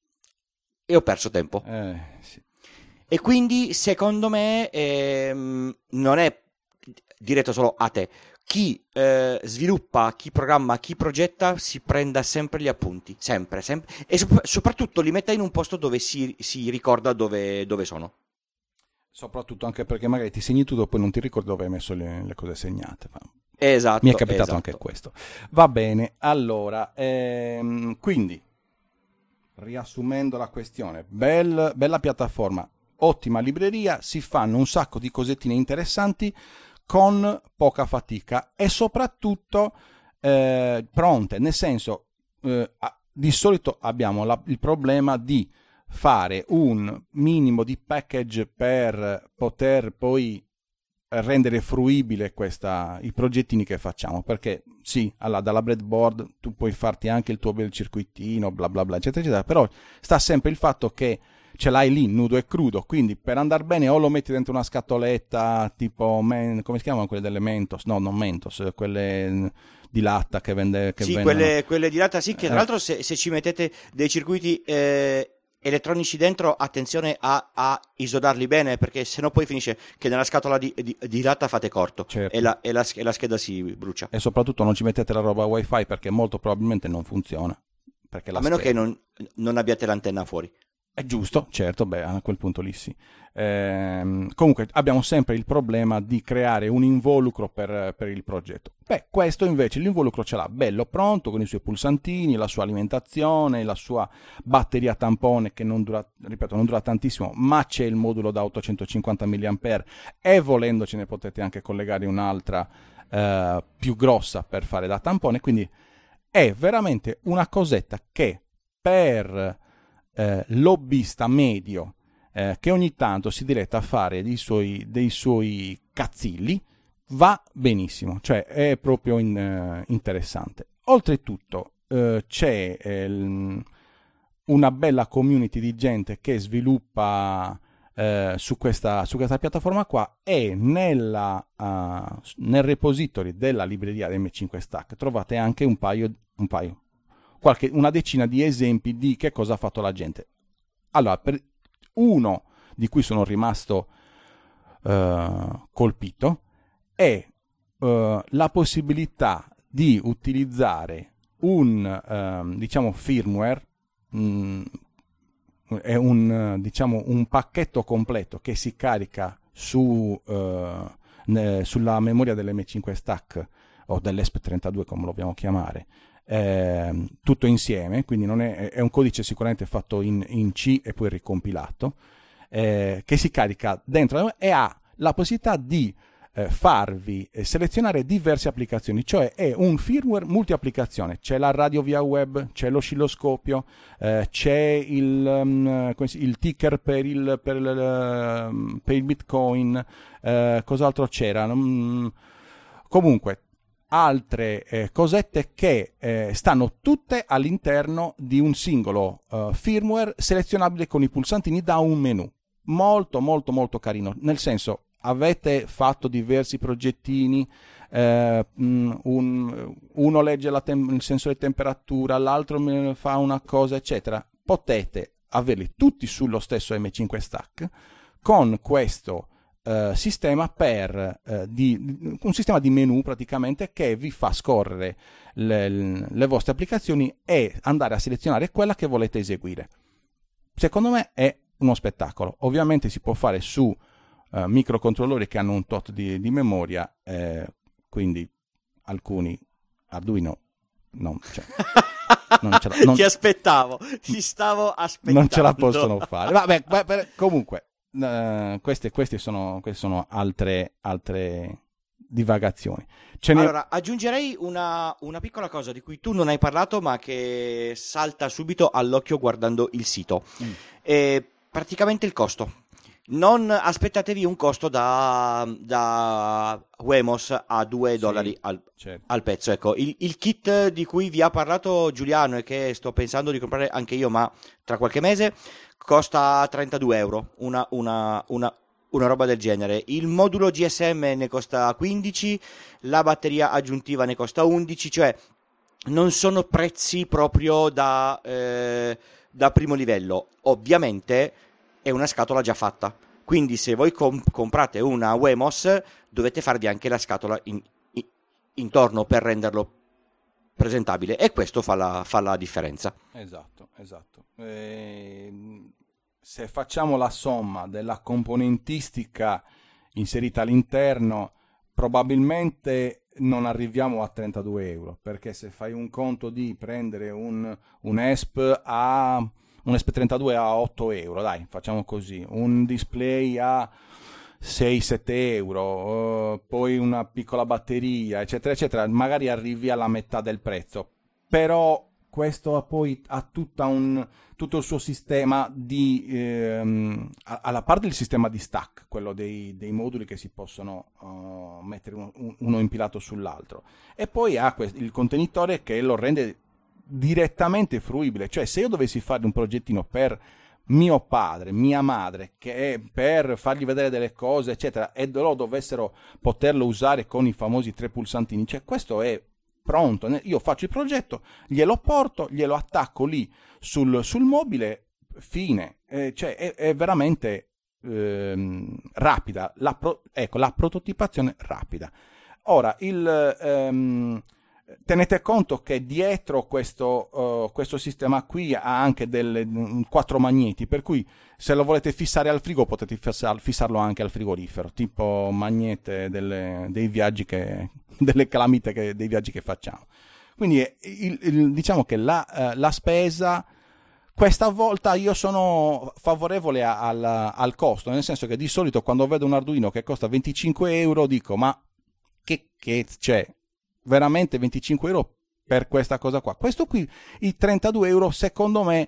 E ho perso tempo. Sì. E quindi secondo me non è diretto solo a te. Chi sviluppa, chi programma, chi progetta si prenda sempre gli appunti, sempre, e soprattutto li metta in un posto dove si ricorda dove sono. Soprattutto anche perché magari ti segni tutto e poi non ti ricordi dove hai messo le cose segnate. Esatto. Mi è capitato anche questo. Va bene, allora, quindi, riassumendo la questione, bella piattaforma, ottima libreria, si fanno un sacco di cosettine interessanti con poca fatica e soprattutto pronte, nel senso di solito abbiamo il problema di fare un minimo di package per poter poi rendere fruibile i progettini che facciamo, perché sì, dalla breadboard tu puoi farti anche il tuo bel circuitino, bla bla bla, eccetera, eccetera, però sta sempre il fatto che ce l'hai lì nudo e crudo, quindi per andare bene o lo metti dentro una scatoletta tipo, come si chiamano quelle delle Mentos? No, non Mentos, quelle di latta che vende. Sì, quelle di latta, sì, che tra l'altro se ci mettete dei circuiti elettronici dentro, attenzione a isolarli bene, perché sennò poi finisce che nella scatola di latta fate corto, certo. e la scheda si brucia. E soprattutto non ci mettete la roba wifi, perché molto probabilmente non funziona, perché a meno che non abbiate l'antenna fuori. È giusto, certo, a quel punto lì sì. Comunque abbiamo sempre il problema di creare un involucro per il progetto. Questo invece l'involucro ce l'ha bello pronto, con i suoi pulsantini, la sua alimentazione, la sua batteria tampone che non dura tantissimo, ma c'è il modulo da 850 mAh e volendo ce ne potete anche collegare un'altra più grossa per fare da tampone, quindi è veramente una cosetta che per lobbista medio che ogni tanto si diletta a fare dei suoi cazzilli, va benissimo, cioè è proprio interessante. Oltretutto c'è una bella community di gente che sviluppa su questa piattaforma qua, e nel repository della libreria M5 Stack trovate anche una decina di esempi di che cosa ha fatto la gente. Allora, per uno di cui sono rimasto colpito è la possibilità di utilizzare un firmware, è un pacchetto completo che si carica sulla memoria dell'M5 Stack o dell'ESP32, come lo vogliamo chiamare, tutto insieme, quindi non è un codice sicuramente fatto in C e poi ricompilato, che si carica dentro e ha la possibilità di farvi selezionare diverse applicazioni, cioè è un firmware multi-applicazione. C'è la radio via web, c'è l'oscilloscopio, c'è il ticker per il Bitcoin, cos'altro c'era? Comunque altre cosette che stanno tutte all'interno di un singolo firmware selezionabile con i pulsantini da un menu. Molto molto molto carino, nel senso, avete fatto diversi progettini, uno legge il sensore di temperatura, l'altro fa una cosa, eccetera, potete averli tutti sullo stesso M5 Stack con questo sistema un sistema di menu praticamente, che vi fa scorrere le vostre applicazioni e andare a selezionare quella che volete eseguire. Secondo me è uno spettacolo. Ovviamente si può fare su microcontrollori che hanno un tot di memoria, quindi alcuni Arduino non ti stavo aspettando, non ce la possono fare. Vabbè, comunque queste sono altre divagazioni. Allora, aggiungerei una piccola cosa di cui tu non hai parlato, ma che salta subito all'occhio guardando il sito. Praticamente il costo. Non aspettatevi un costo da Wemos a $2 al pezzo. Ecco, il kit di cui vi ha parlato Giuliano e che sto pensando di comprare anche io, ma tra qualche mese, costa €32, una roba del genere. Il modulo GSM ne costa 15, la batteria aggiuntiva ne costa 11, cioè non sono prezzi proprio da primo livello. Ovviamente è una scatola già fatta, Quindi se voi comprate una Wemos dovete farvi anche la scatola intorno per renderlo presentabile, e questo fa la differenza. Esatto. Se facciamo la somma della componentistica inserita all'interno, probabilmente non arriviamo a 32 euro, perché se fai un conto di prendere un ESP32 a 8 euro, dai, facciamo così, un display a 6-7 euro, poi una piccola batteria, eccetera, eccetera, magari arrivi alla metà del prezzo, però questo poi ha tutto il suo sistema alla parte del sistema di stack, quello dei moduli che si possono mettere uno impilato sull'altro, e poi ha il contenitore che lo rende direttamente fruibile. Cioè, se io dovessi fare un progettino per mio padre, mia madre, che è per fargli vedere delle cose, eccetera, e loro dovessero poterlo usare con i famosi 3 pulsantini, cioè questo è pronto. Io faccio il progetto, glielo porto, glielo attacco lì sul mobile, fine. Cioè è veramente rapida, la prototipazione rapida. Ora, tenete conto che dietro questo sistema qui ha anche 4 magneti, per cui se lo volete fissare al frigo potete fissarlo anche al frigorifero, tipo magnete dei viaggi delle calamite dei viaggi che facciamo. Quindi diciamo che la spesa, questa volta io sono favorevole al costo, nel senso che di solito quando vedo un Arduino che costa 25 euro dico, ma che c'è? Veramente 25 euro per questa cosa qua? Questo qui, i 32 euro secondo me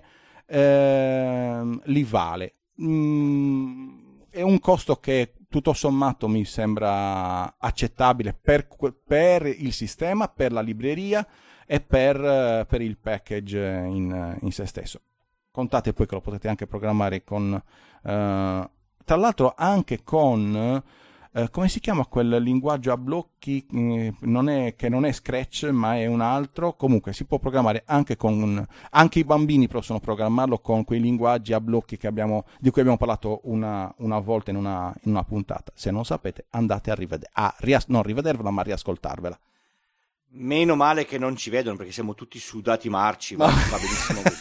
li vale. È un costo che tutto sommato mi sembra accettabile per il sistema, per la libreria e per il package in se stesso. Contate poi che lo potete anche programmare con tra l'altro anche con come si chiama quel linguaggio a blocchi, non è Scratch ma è un altro, comunque si può programmare anche anche i bambini possono programmarlo con quei linguaggi a blocchi di cui abbiamo parlato una volta in una puntata. Se non sapete andate a non rivedervela ma a riascoltarvela. Meno male che non ci vedono perché siamo tutti sudati marci, va benissimo così.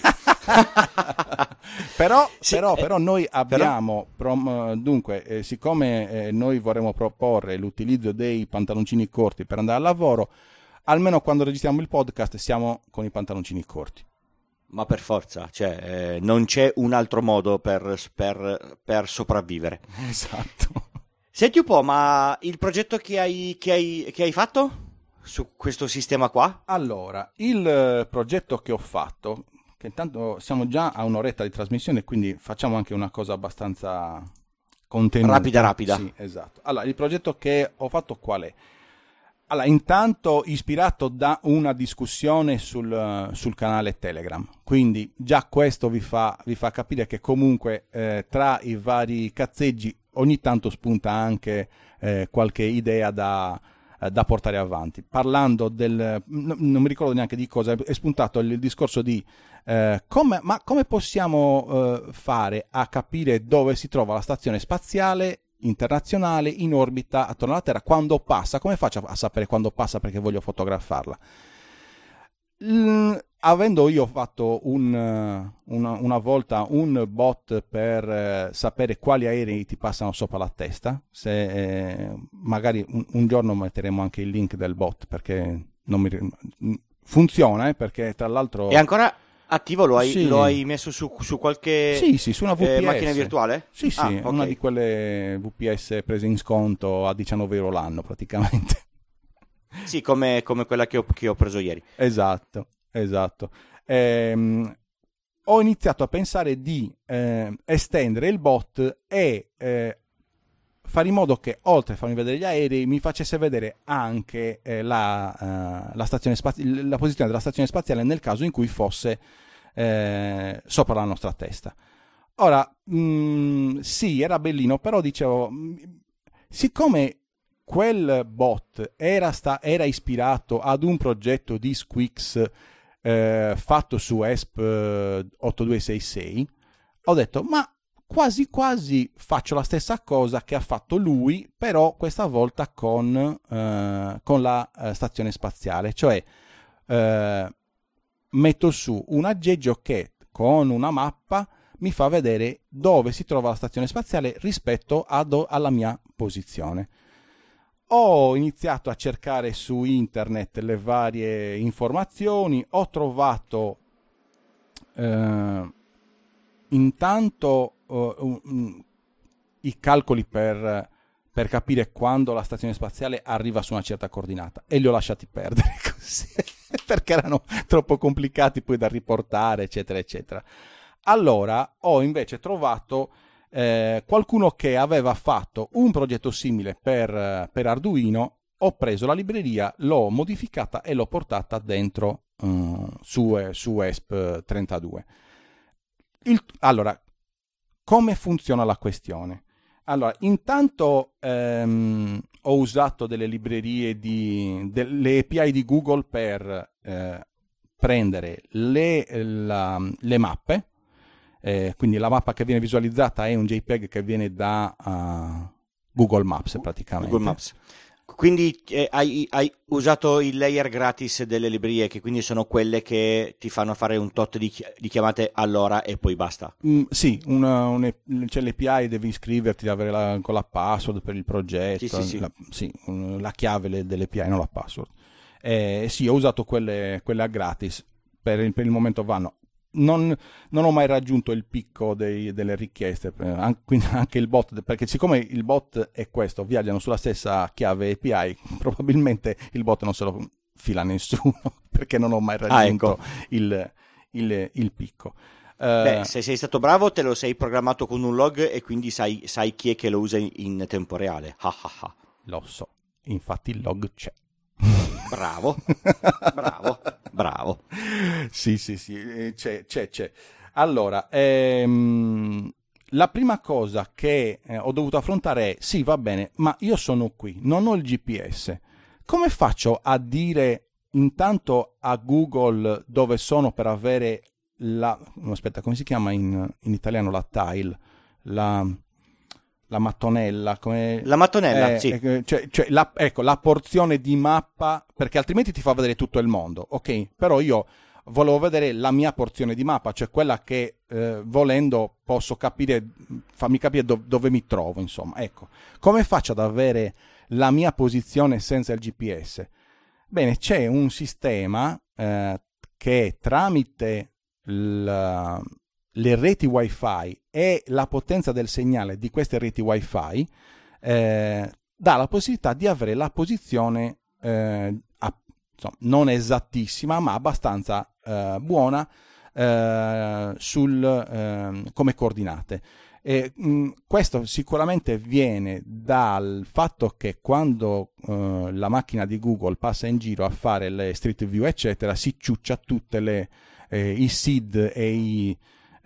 però noi abbiamo dunque siccome noi vorremmo proporre l'utilizzo dei pantaloncini corti per andare al lavoro, almeno quando registriamo il podcast siamo con i pantaloncini corti. Ma per forza, cioè non c'è un altro modo per sopravvivere. Esatto. Senti un po', ma il progetto che hai fatto su questo sistema qua? Allora, il progetto che ho fatto, che intanto siamo già a un'oretta di trasmissione, quindi facciamo anche una cosa abbastanza contenuta. Rapida. Sì, esatto. Allora, il progetto che ho fatto qual è? Allora, intanto ispirato da una discussione sul canale Telegram, quindi già questo vi fa capire che comunque tra i vari cazzeggi ogni tanto spunta anche qualche idea da portare avanti. Parlando non mi ricordo neanche di cosa, è spuntato il discorso di come possiamo fare a capire dove si trova la stazione spaziale internazionale in orbita attorno alla Terra quando passa. Come faccio a sapere quando passa perché voglio fotografarla? Avendo io fatto una volta un bot per sapere quali aerei ti passano sopra la testa, se magari un giorno metteremo anche il link del bot perché funziona, perché tra l'altro è ancora attivo, lo sì. hai messo su qualche sì, su una VPS. Macchina virtuale? Sì, okay. Una di quelle VPS prese in sconto a 19 euro l'anno praticamente. Sì, come quella che ho preso ieri. Esatto. Ho iniziato a pensare di estendere il bot e fare in modo che oltre a farmi vedere gli aerei mi facesse vedere anche la posizione della stazione spaziale nel caso in cui fosse sopra la nostra testa. Ora sì, era bellino, però dicevo, siccome quel bot era ispirato ad un progetto di Squix fatto su ESP 8266, ho detto, ma quasi quasi faccio la stessa cosa che ha fatto lui, però questa volta con la stazione spaziale, cioè metto su un aggeggio che con una mappa mi fa vedere dove si trova la stazione spaziale rispetto alla mia posizione. Ho iniziato a cercare su internet le varie informazioni, ho trovato intanto i calcoli per capire quando la stazione spaziale arriva su una certa coordinata, e li ho lasciati perdere così perché erano troppo complicati poi da riportare, eccetera eccetera. Allora ho invece trovato qualcuno che aveva fatto un progetto simile per Arduino. Ho preso la libreria, l'ho modificata e l'ho portata dentro su ESP32. Allora, come funziona la questione? Allora, intanto ho usato delle librerie delle API di Google per prendere le mappe. Quindi la mappa che viene visualizzata è un JPEG che viene da Google Maps praticamente. Google Maps. Quindi hai usato il layer gratis delle librerie, che quindi sono quelle che ti fanno fare un tot di chiamate all'ora e poi basta. Sì, c'è l'API, devi iscriverti, avere con la password per il progetto, la chiave dell'API, non la password. Sì, ho usato quelle gratis, per il momento vanno. Non ho mai raggiunto il picco delle richieste, quindi anche il bot, perché siccome il bot è questo, viaggiano sulla stessa chiave API, probabilmente il bot non se lo fila nessuno, perché non ho mai raggiunto il picco. Se sei stato bravo, te lo sei programmato con un log e quindi sai chi è che lo usa in tempo reale. Lo so, infatti il log c'è. Bravo. Sì, c'è. Allora, la prima cosa che ho dovuto affrontare è: sì, va bene, ma io sono qui, non ho il GPS. Come faccio a dire intanto a Google dove sono per avere aspetta, come si chiama in italiano la tile? La mattonella, la mattonella, sì. Cioè la porzione di mappa, perché altrimenti ti fa vedere tutto il mondo, ok? Però io volevo vedere la mia porzione di mappa, cioè quella che volendo posso capire, farmi capire dove mi trovo, insomma. Ecco, come faccio ad avere la mia posizione senza il GPS? Bene, c'è un sistema che tramite le reti wifi e la potenza del segnale di queste reti wifi dà la possibilità di avere la posizione non esattissima ma abbastanza buona come coordinate. Questo sicuramente viene dal fatto che quando la macchina di Google passa in giro a fare le Street View eccetera, si ciuccia tutte i SID e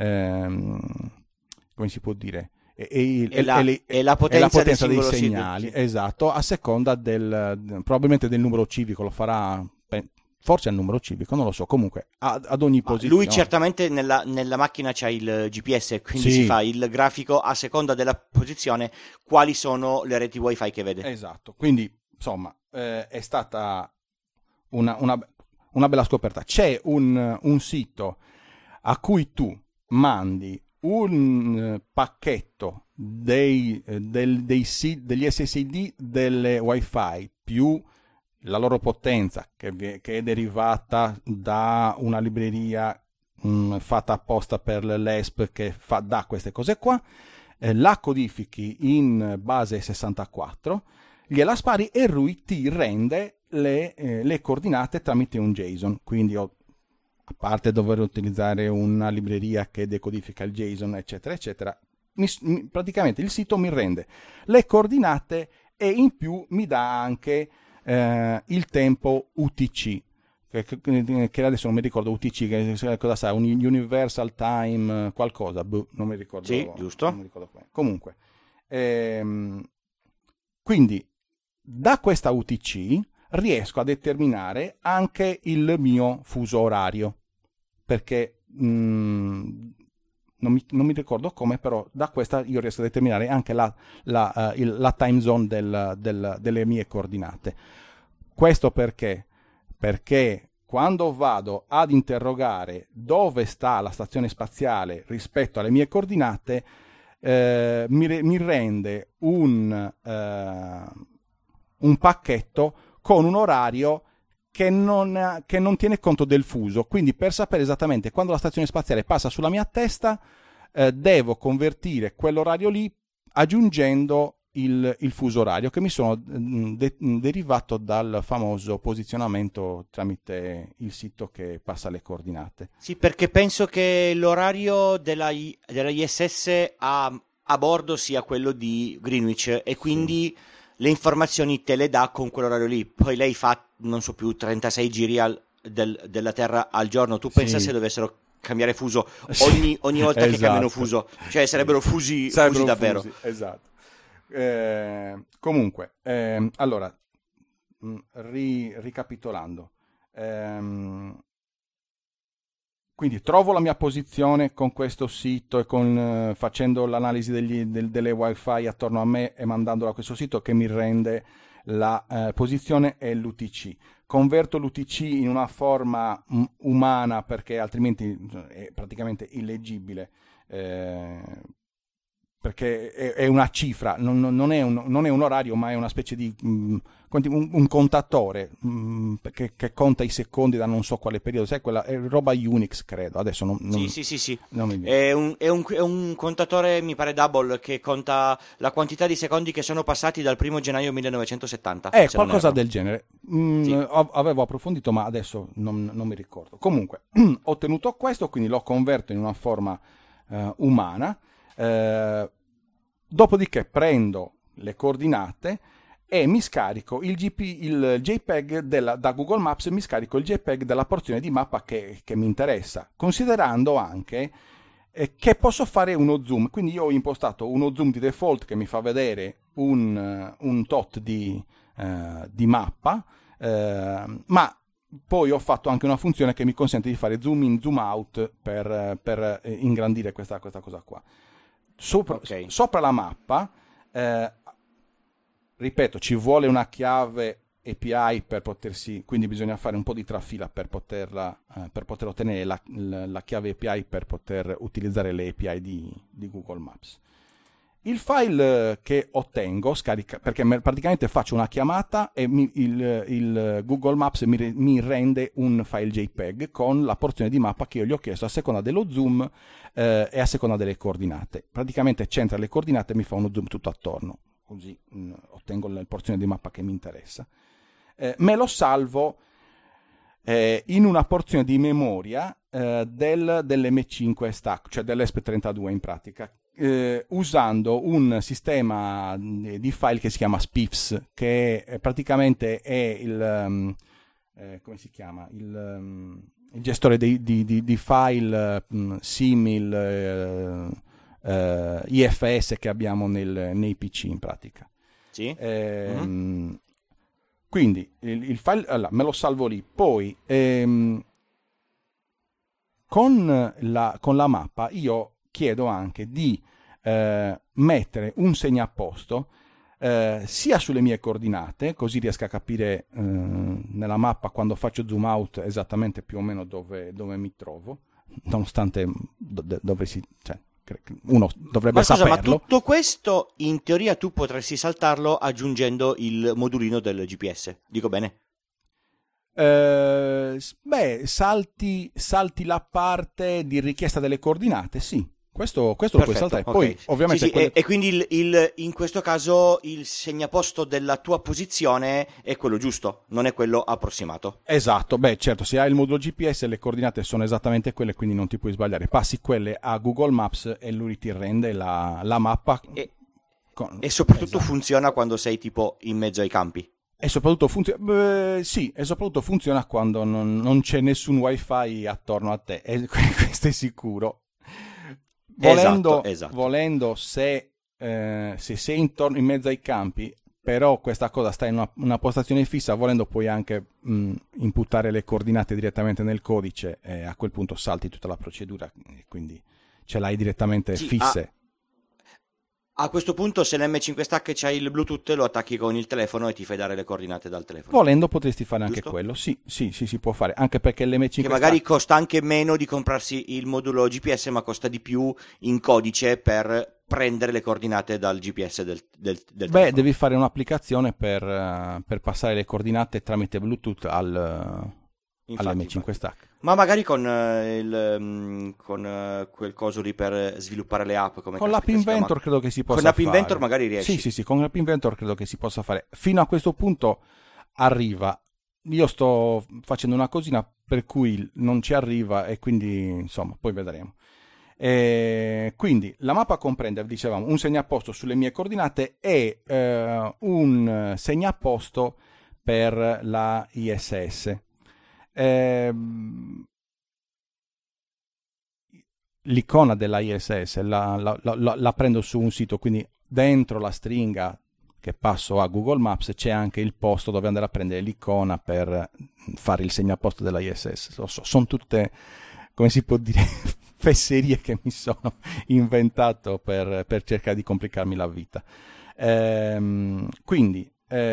come si può dire, la potenza dei segnali, esatto, a seconda probabilmente del numero civico. Lo farà forse al numero civico, non lo so, comunque ad ogni posizione. Lui certamente nella macchina c'ha il GPS, quindi si fa il grafico a seconda della posizione, quali sono le reti wifi che vede. Esatto, quindi insomma è stata una bella scoperta. C'è un sito a cui tu mandi un pacchetto degli SSID delle wifi più la loro potenza che è derivata da una libreria fatta apposta per l'ESP che dà queste cose qua, la codifichi in base 64, gliela spari e lui ti rende le coordinate tramite un JSON. Quindi a parte dover utilizzare una libreria che decodifica il JSON eccetera eccetera, praticamente il sito mi rende le coordinate e in più mi dà anche il tempo UTC che adesso non mi ricordo UTC che cosa sa, un Universal Time qualcosa, non mi ricordo. Sì, giusto. Non mi ricordo comunque quindi da questa UTC riesco a determinare anche il mio fuso orario, perché non mi ricordo come, però da questa io riesco a determinare anche la time zone delle mie coordinate. Questo perché? Perché quando vado ad interrogare dove sta la stazione spaziale rispetto alle mie coordinate, mi rende un pacchetto con un orario che non tiene conto del fuso. Quindi per sapere esattamente quando la stazione spaziale passa sulla mia testa, devo convertire quell'orario lì aggiungendo il fuso orario che mi sono derivato dal famoso posizionamento tramite il sito che passa le coordinate. Sì, perché penso che l'orario della ISS a bordo sia quello di Greenwich e quindi le informazioni te le dà con quell'orario lì. Poi lei fa, non so più, 36 giri della Terra al giorno. Tu pensa se dovessero cambiare fuso ogni volta che cambiano fuso, cioè sarebbero fusi davvero. Esatto. Comunque, allora, ricapitolando, quindi trovo la mia posizione con questo sito e facendo l'analisi delle wifi attorno a me e mandandola a questo sito che mi rende la posizione e l'UTC. Converto l'UTC in una forma umana perché altrimenti è praticamente illeggibile. Perché è una cifra, non è un orario, ma è una specie di un contatore che conta i secondi da non so quale periodo. Sai, quella è roba Unix, credo. Adesso sì. Non mi viene. È un contatore, mi pare double, che conta la quantità di secondi che sono passati dal 1 gennaio 1970. Qualcosa del genere. Avevo approfondito, ma adesso non mi ricordo. Comunque, ho ottenuto questo, quindi lo converto in una forma umana. Dopodiché prendo le coordinate e mi scarico il JPEG da Google Maps, mi scarico il JPEG della porzione di mappa che mi interessa, considerando anche che posso fare uno zoom. Quindi io ho impostato uno zoom di default che mi fa vedere un tot di mappa, ma poi ho fatto anche una funzione che mi consente di fare zoom in, zoom out per ingrandire questa cosa qua. Sopra la mappa, ripeto, ci vuole una chiave API per potersi, quindi bisogna fare un po' di trafila per poter ottenere la chiave API per poter utilizzare le API di Google Maps. Il file che ottengo scarica, perché praticamente faccio una chiamata e il Google Maps mi rende un file JPEG con la porzione di mappa che io gli ho chiesto a seconda dello zoom e a seconda delle coordinate. Praticamente centra le coordinate e mi fa uno zoom tutto attorno, così ottengo la porzione di mappa che mi interessa. Me lo salvo in una porzione di memoria dell'M5 stack, cioè dell'ESP32 in pratica, usando un sistema di file che si chiama SPIFS, che praticamente è come si chiama? Il gestore di file simil IFS che abbiamo nei PC in pratica. Sì. Quindi il file me lo salvo lì, poi con la mappa io chiedo anche di mettere un segnaposto sia sulle mie coordinate, così riesco a capire nella mappa quando faccio zoom out esattamente più o meno dove mi trovo, nonostante uno dovrebbe saperlo. Ma tutto questo in teoria tu potresti saltarlo aggiungendo il modulino del GPS, dico bene? Salti la parte di richiesta delle coordinate, sì. Questo lo puoi saltare. Okay. Poi, ovviamente, e quindi in questo caso il segnaposto della tua posizione è quello giusto, non è quello approssimato. Esatto, certo, se hai il modulo GPS le coordinate sono esattamente quelle, quindi non ti puoi sbagliare. Passi quelle a Google Maps e lui ti rende la mappa. E soprattutto funziona quando sei tipo in mezzo ai campi. E soprattutto funziona quando non c'è nessun wifi attorno a te, e questo è sicuro. Volendo se sei in mezzo ai campi, però questa cosa sta in una postazione fissa, volendo puoi anche imputare le coordinate direttamente nel codice e a quel punto salti tutta la procedura, quindi ce l'hai direttamente fisse. A questo punto, se l'M5 Stack c'hai il Bluetooth, lo attacchi con il telefono e ti fai dare le coordinate dal telefono. Volendo potresti fare Giusto? anche quello, sì, si può fare, anche perché l'M5 che magari costa anche meno di comprarsi il modulo GPS, ma costa di più in codice per prendere le coordinate dal GPS del telefono. Devi fare un'applicazione per passare le coordinate tramite Bluetooth all'M5 Stack. Ma magari con quel coso lì per sviluppare le app, come con l'App Inventor credo che si possa fare. Con l'App Inventor magari riesci. Sì, con l'App Inventor credo che si possa fare. Fino a questo punto arriva. Io sto facendo una cosina per cui non ci arriva e quindi insomma poi vedremo. Quindi la mappa comprende, dicevamo, un segnaposto sulle mie coordinate e un segnaposto per la ISS. L'icona della ISS la prendo su un sito, quindi dentro la stringa che passo a Google Maps c'è anche il posto dove andare a prendere l'icona per fare il segnaposto della ISS. Sono tutte, come si può dire, fesserie che mi sono inventato per cercare di complicarmi la vita. Quindi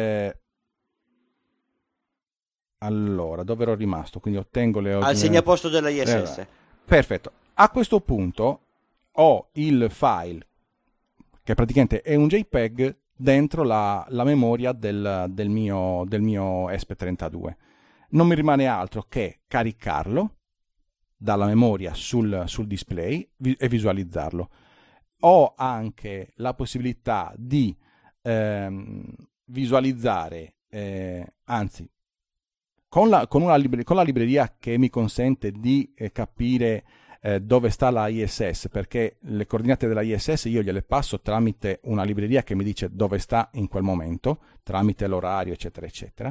allora, dove ero rimasto? Quindi ottengo le al segnaposto della ISS. Perfetto. A questo punto ho il file che praticamente è un JPEG dentro la memoria del mio ESP32. Non mi rimane altro che caricarlo dalla memoria sul display e visualizzarlo. Ho anche la possibilità di visualizzare, anzi, con la libreria che mi consente di capire dove sta la ISS, perché le coordinate della ISS io gliele passo tramite una libreria che mi dice dove sta in quel momento, tramite l'orario, eccetera, eccetera.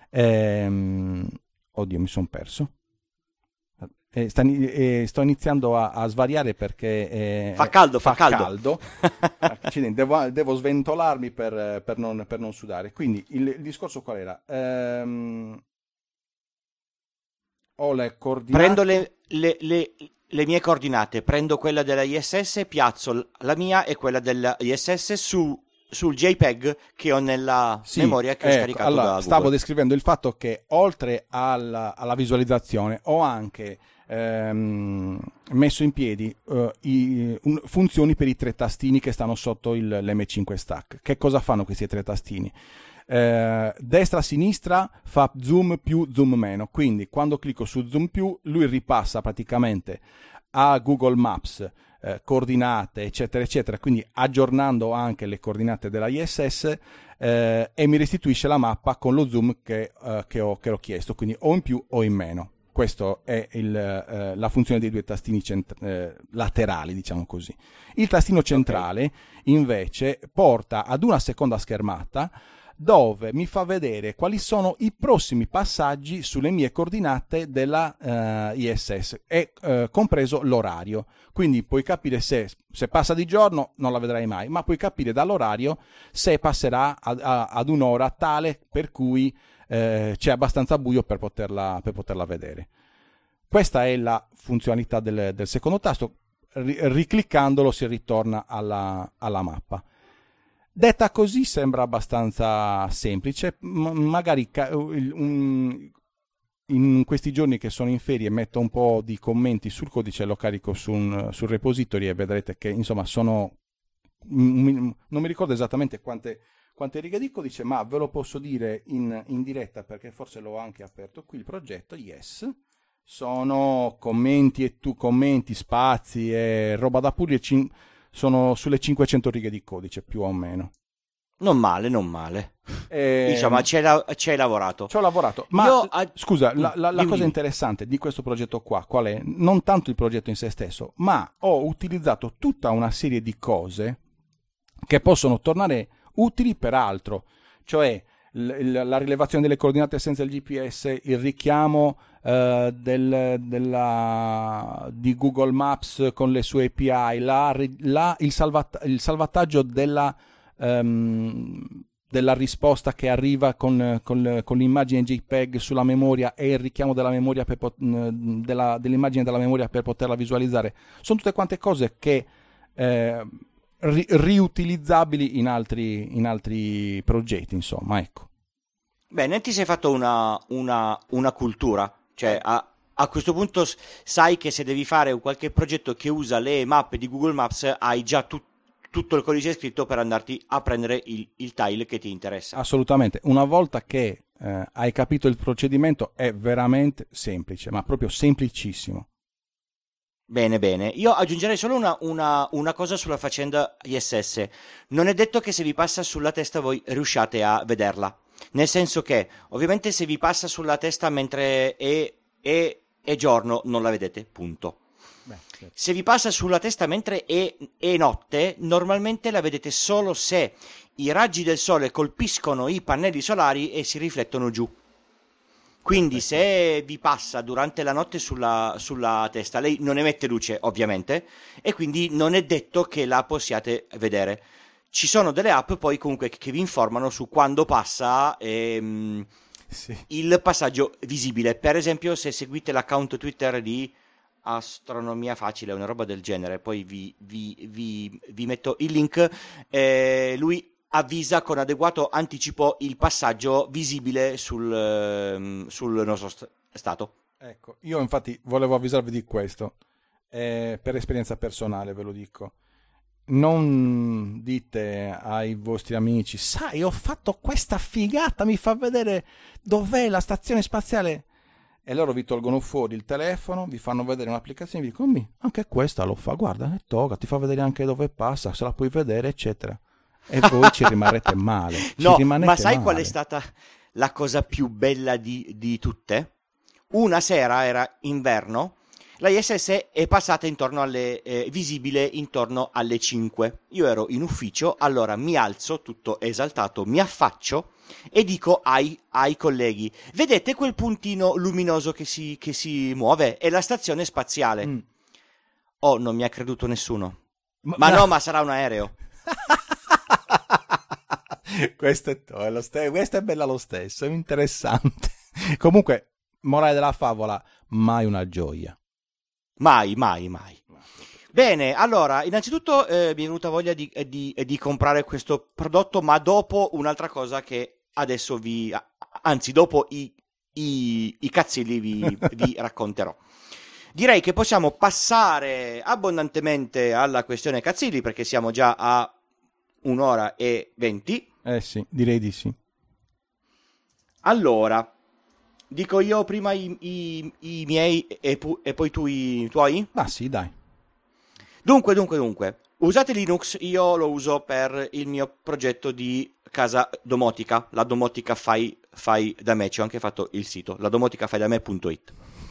Oddio, mi sono perso. Sto iniziando a svariare perché fa caldo. Accidenti, devo sventolarmi per non sudare. Quindi il discorso qual era? Ho le coordinate. Prendo le mie coordinate, prendo quella della ISS, piazzo la mia e quella della ISS sul JPEG che ho nella memoria che ho scaricato da Google. Stavo descrivendo il fatto che oltre alla visualizzazione ho anche messo in piedi funzioni per i 3 tastini che stanno sotto l'M5 Stack. Che cosa fanno questi 3 tastini? Destra sinistra fa zoom più zoom meno, quindi quando clicco su zoom più lui ripassa praticamente a Google Maps coordinate eccetera eccetera, quindi aggiornando anche le coordinate della ISS e mi restituisce la mappa con lo zoom che ho chiesto, quindi o in più o in meno. Questo è la funzione dei 2 tastini laterali, diciamo così. Il tastino centrale invece porta ad una seconda schermata dove mi fa vedere quali sono i prossimi passaggi sulle mie coordinate della ISS e compreso l'orario. Quindi puoi capire se passa di giorno non la vedrai mai, ma puoi capire dall'orario se passerà ad un'ora tale per cui c'è abbastanza buio per poterla vedere. Questa è la funzionalità del secondo tasto. Ricliccandolo si ritorna alla mappa. Detta così sembra abbastanza semplice, magari in questi giorni che sono in ferie metto un po' di commenti sul codice, lo carico sul repository e vedrete che insomma sono, non mi ricordo esattamente quante righe di codice, ma ve lo posso dire in diretta perché forse l'ho anche aperto qui il progetto. Yes, sono commenti spazi e roba da pulire, sono sulle 500 righe di codice più o meno. Non male. Insomma, ci hai lavorato. Ci ho lavorato. Ma scusa, la cosa interessante di questo progetto qua, qual è? Non tanto il progetto in sé stesso, ma ho utilizzato tutta una serie di cose che possono tornare utili per altro. Cioè la rilevazione delle coordinate senza il GPS, il richiamo di Google Maps con le sue API, il salvataggio della risposta che arriva con l'immagine JPEG sulla memoria e il richiamo della memoria dell'immagine della memoria per poterla visualizzare. Sono tutte quante cose che riutilizzabili in altri progetti, insomma, ecco. Bene, ti sei fatto una cultura, cioè a questo punto sai che se devi fare qualche progetto che usa le mappe di Google Maps hai già tutto il codice scritto per andarti a prendere il tile che ti interessa. Assolutamente, una volta che hai capito il procedimento è veramente semplice, ma proprio semplicissimo. Bene, bene. Io aggiungerei solo una cosa sulla faccenda ISS. Non è detto che se vi passa sulla testa voi riusciate a vederla. Nel senso che, ovviamente, se vi passa sulla testa mentre è giorno, non la vedete, punto. Beh, certo. Se vi passa sulla testa mentre è notte, normalmente la vedete solo se i raggi del sole colpiscono i pannelli solari e si riflettono giù. Quindi se vi passa durante la notte sulla testa, lei non emette luce, ovviamente, e quindi non è detto che la possiate vedere. Ci sono delle app poi comunque che vi informano su quando passa il passaggio visibile. Per esempio, se seguite l'account Twitter di Astronomia Facile, una roba del genere, poi vi metto il link, lui avvisa con adeguato anticipo il passaggio visibile sul nostro stato. Ecco, io infatti volevo avvisarvi di questo, per esperienza personale ve lo dico. Non dite ai vostri amici, sai, ho fatto questa figata, mi fa vedere dov'è la stazione spaziale, e loro vi tolgono fuori il telefono, vi fanno vedere un'applicazione e vi dicono, anche questa lo fa, guarda, ti fa vedere anche dove passa, se la puoi vedere, eccetera. E voi ci rimarrete male. No, ma sai qual è stata la cosa più bella di tutte? Una sera, era inverno, la ISS è passata intorno visibile intorno alle 5. Io ero in ufficio, allora mi alzo tutto esaltato, mi affaccio e dico ai colleghi, vedete quel puntino luminoso che si muove? È la stazione spaziale. Oh, non mi ha creduto nessuno. Ma sarà un aereo. Questa è bella lo stesso, è interessante. Comunque, morale della favola, mai una gioia. Mai. Bene, allora, innanzitutto mi è venuta voglia di comprare questo prodotto, ma dopo un'altra cosa che adesso dopo i cazzilli vi racconterò. Direi che possiamo passare abbondantemente alla questione cazzilli, perché siamo già a 1:20. Sì, direi di sì. Allora, dico io prima i miei e poi tu i tuoi? Ah sì, dai. Dunque, usate Linux, io lo uso per il mio progetto di casa domotica, la domotica fai da me, ci ho anche fatto il sito, la domoticafaidame.it.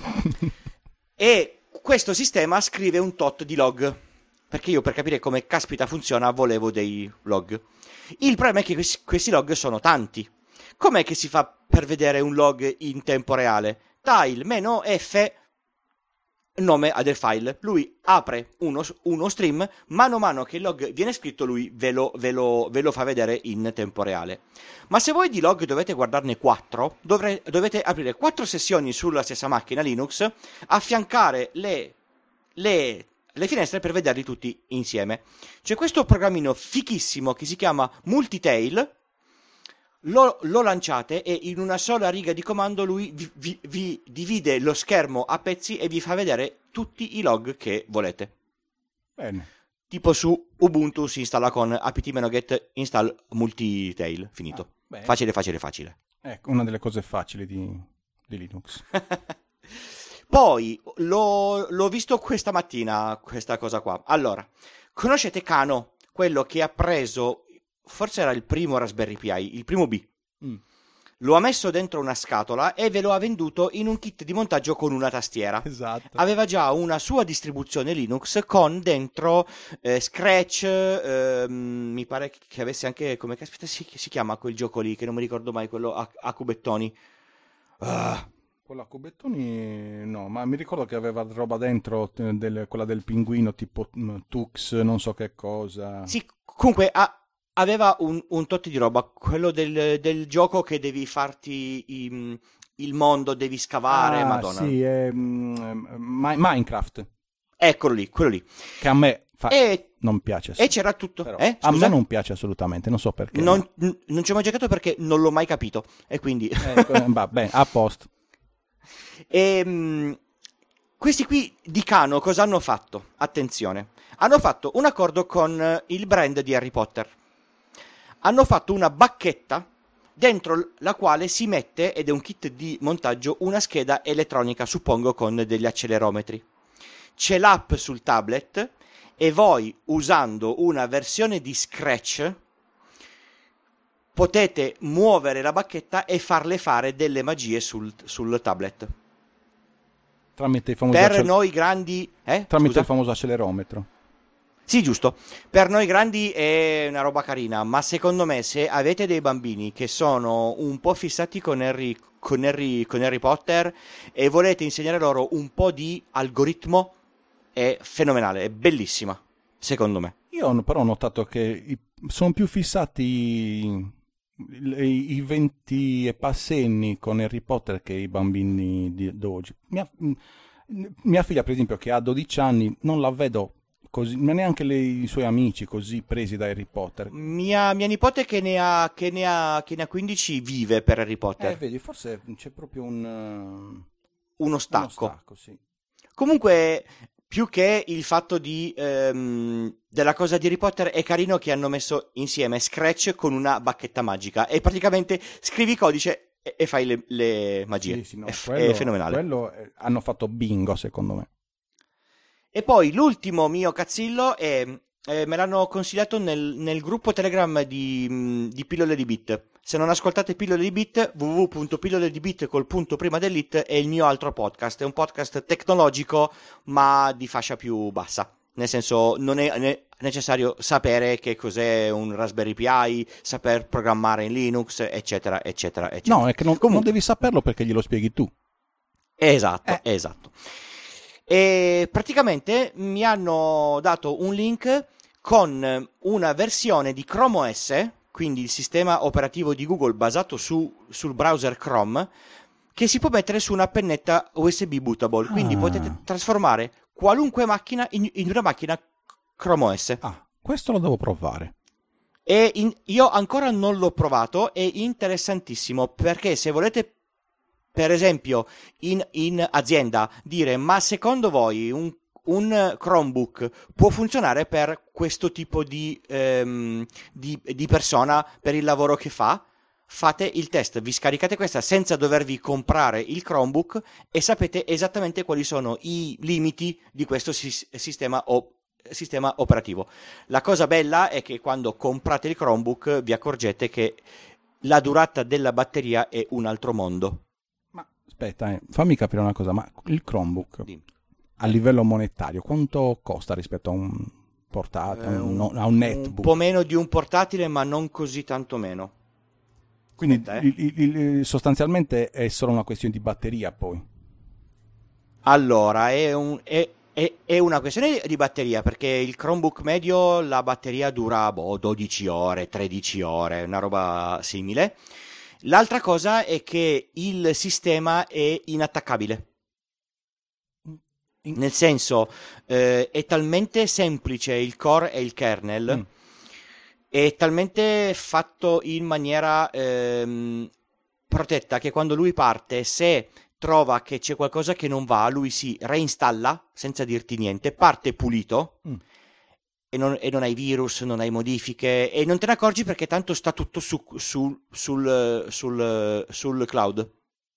E questo sistema scrive un tot di log, perché io per capire come caspita funziona volevo dei log. Il problema è che questi log sono tanti. Com'è che si fa per vedere un log in tempo reale? Tile-f nome del file. Lui apre uno stream, mano a mano che il log viene scritto lui ve lo fa vedere in tempo reale. Ma se voi di log dovete guardarne 4, dovete aprire 4 sessioni sulla stessa macchina Linux, affiancare le finestre per vederli tutti insieme. C'è questo programmino fichissimo che si chiama Multitail. Lo lanciate e in una sola riga di comando lui vi divide lo schermo a pezzi e vi fa vedere tutti i log che volete. Bene. Tipo su Ubuntu si installa con apt-get install multitail, finito. Facile. Ecco, una delle cose facili di Linux. Poi l'ho visto questa mattina, questa cosa qua. Allora, conoscete Kano, quello che ha preso, forse era il primo Raspberry Pi, il primo B. Lo ha messo dentro una scatola e ve lo ha venduto in un kit di montaggio con una tastiera. Esatto. Aveva già una sua distribuzione Linux con dentro Scratch, mi pare che avesse anche, come caspita si chiama quel gioco lì, che non mi ricordo mai, quello a cubettoni. Quello a cubettoni no, ma mi ricordo che aveva roba dentro, quella del pinguino tipo Tux, non so che cosa. Sì, comunque aveva un tot di roba, quello del gioco che devi farti il mondo, devi scavare, Madonna. Sì, Minecraft. Eccolo lì, quello lì. Che a me non piace. E c'era tutto. A me non piace assolutamente, non so perché. Non ci ho mai giocato perché non l'ho mai capito. E quindi... va bene, a posto. Questi qui di Kano cosa hanno fatto? Attenzione. Hanno fatto un accordo con il brand di Harry Potter. Hanno fatto una bacchetta dentro la quale si mette, ed è un kit di montaggio, una scheda elettronica, suppongo con degli accelerometri. C'è l'app sul tablet e voi, usando una versione di Scratch, potete muovere la bacchetta e farle fare delle magie sul tablet. Tramite il famoso noi grandi... Tramite il famoso accelerometro. Sì, giusto. Per noi grandi è una roba carina, ma secondo me se avete dei bambini che sono un po' fissati con Harry Potter e volete insegnare loro un po' di algoritmo, è fenomenale, è bellissima, secondo me. Io però ho notato che sono più fissati i 20 e passenni con Harry Potter che i bambini d'oggi. Mia figlia, per esempio, che ha 12 anni, non la vedo così, ma neanche i suoi amici così presi da Harry Potter. Mia nipote che ne ha 15 vive per Harry Potter. Vedi, forse c'è proprio uno stacco. Sì. Comunque, più che il fatto della cosa di Harry Potter, è carino che hanno messo insieme Scratch con una bacchetta magica e praticamente scrivi codice e fai le magie. Sì, no, è fenomenale. Quello hanno fatto bingo, secondo me. E poi l'ultimo mio cazzillo me l'hanno consigliato nel gruppo Telegram di Pillole di Bit. Se non ascoltate Pillole di Bit, www.pilloledibit col punto prima dell'it è il mio altro podcast. È un podcast tecnologico ma di fascia più bassa. Nel senso, non è necessario sapere che cos'è un Raspberry Pi, saper programmare in Linux, eccetera, eccetera, eccetera. No, è che non devi saperlo perché glielo spieghi tu. Esatto. E praticamente mi hanno dato un link con una versione di Chrome OS, quindi il sistema operativo di Google basato sul browser Chrome, che si può mettere su una pennetta USB bootable, quindi potete trasformare qualunque macchina in una macchina Chrome OS. Questo lo devo provare. E io ancora non l'ho provato, è interessantissimo, perché se volete, per esempio, in azienda dire: ma secondo voi un Chromebook può funzionare per questo tipo di persona, per il lavoro che fa? Fate il test, vi scaricate questa senza dovervi comprare il Chromebook e sapete esattamente quali sono i limiti di questo sistema operativo. La cosa bella è che quando comprate il Chromebook vi accorgete che la durata della batteria è un altro mondo. Ma aspetta, fammi capire una cosa, ma il Chromebook a livello monetario quanto costa rispetto a un portatile, a un netbook? Un po' meno di un portatile, ma non così tanto meno. Quindi sostanzialmente è solo una questione di batteria, poi. Allora, è una questione di batteria, perché il Chromebook medio la batteria dura 12 ore, 13 ore, una roba simile. L'altra cosa è che il sistema è inattaccabile. Nel senso, è talmente semplice il core e il kernel, è talmente fatto in maniera protetta che quando lui parte, se trova che c'è qualcosa che non va, lui si reinstalla senza dirti niente, parte pulito e non hai virus, non hai modifiche e non te ne accorgi perché tanto sta tutto sul cloud.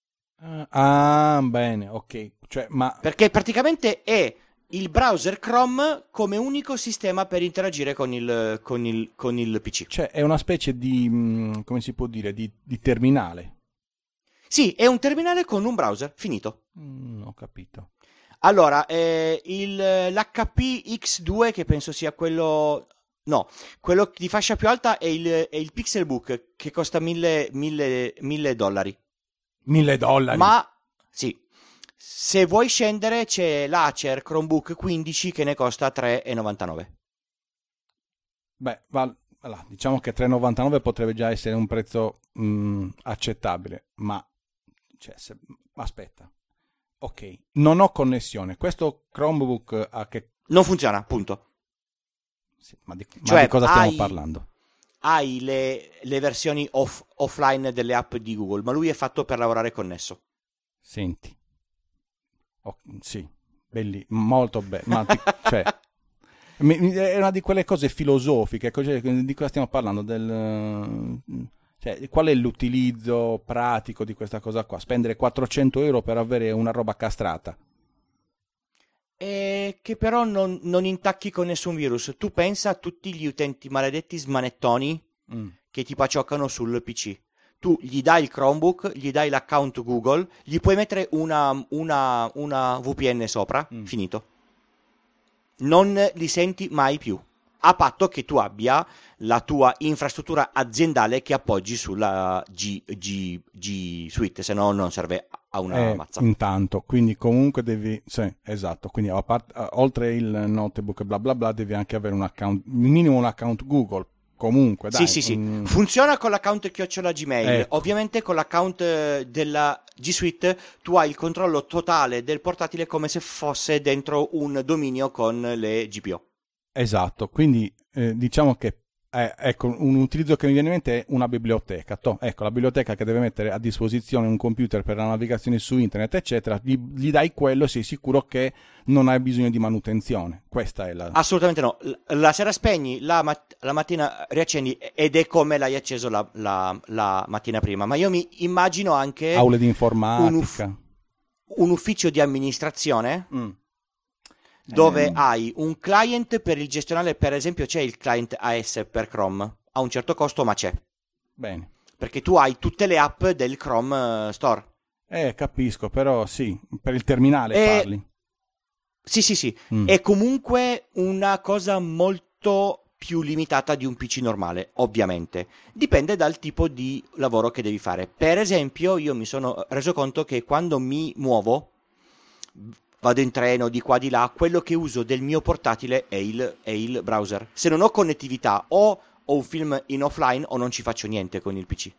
Bene, ok. Perché praticamente è il browser Chrome come unico sistema per interagire con il PC. Cioè è una specie di, come si può dire, di terminale. Sì, è un terminale con un browser, finito. Ho capito. Allora, l'HP X2, che penso sia quello... No, quello di fascia più alta è il Pixelbook, che costa $1,000. $1,000? Ma, sì. Se vuoi scendere c'è l'Acer Chromebook 15 che ne costa $3,99. Beh, allora, diciamo che 3,99 potrebbe già essere un prezzo accettabile, ma cioè, aspetta, ok, non ho connessione, questo Chromebook non funziona, punto. Sì, ma di cosa stiamo parlando? Hai le versioni offline delle app di Google, ma lui è fatto per lavorare connesso. Senti, sì, belli, molto bello, cioè, è una di quelle cose filosofiche, di cosa stiamo parlando, cioè, qual è l'utilizzo pratico di questa cosa qua? Spendere 400 euro per avere una roba castrata? Che però non intacchi con nessun virus. Tu pensa a tutti gli utenti maledetti smanettoni che ti pacioccano sul PC. Tu gli dai il Chromebook, gli dai l'account Google, gli puoi mettere una VPN sopra, finito. Non li senti mai più, a patto che tu abbia la tua infrastruttura aziendale che appoggi sulla G Suite, se no non serve a una mazza. Intanto, quindi comunque devi, sì, esatto, quindi oltre il notebook bla bla bla devi anche avere un account, minimo un account Google. Comunque, dai. Sì. Funziona con l'account @Gmail. Ecco. Ovviamente con l'account della G Suite tu hai il controllo totale del portatile come se fosse dentro un dominio con le GPO. Esatto, quindi diciamo che ecco, un utilizzo che mi viene in mente è una biblioteca. Ecco, la biblioteca che deve mettere a disposizione un computer per la navigazione su internet, eccetera, gli dai quello, sei sicuro che non hai bisogno di manutenzione. Questa è la... Assolutamente no. La sera spegni, la mattina riaccendi ed è come l'hai acceso la mattina prima. Ma io mi immagino anche aule di informatica, un ufficio di amministrazione dove hai un client per il gestionale. Per esempio c'è il client AS per Chrome a un certo costo, ma c'è. Bene. Perché tu hai tutte le app del Chrome Store. Capisco, però sì, per il terminale parli. Sì. È comunque una cosa molto più limitata di un PC normale, ovviamente. Dipende dal tipo di lavoro che devi fare. Per esempio, io mi sono reso conto che quando mi muovo, vado in treno, di qua di là, quello che uso del mio portatile è il browser. Se non ho connettività o ho un film in offline o non ci faccio niente con il PC.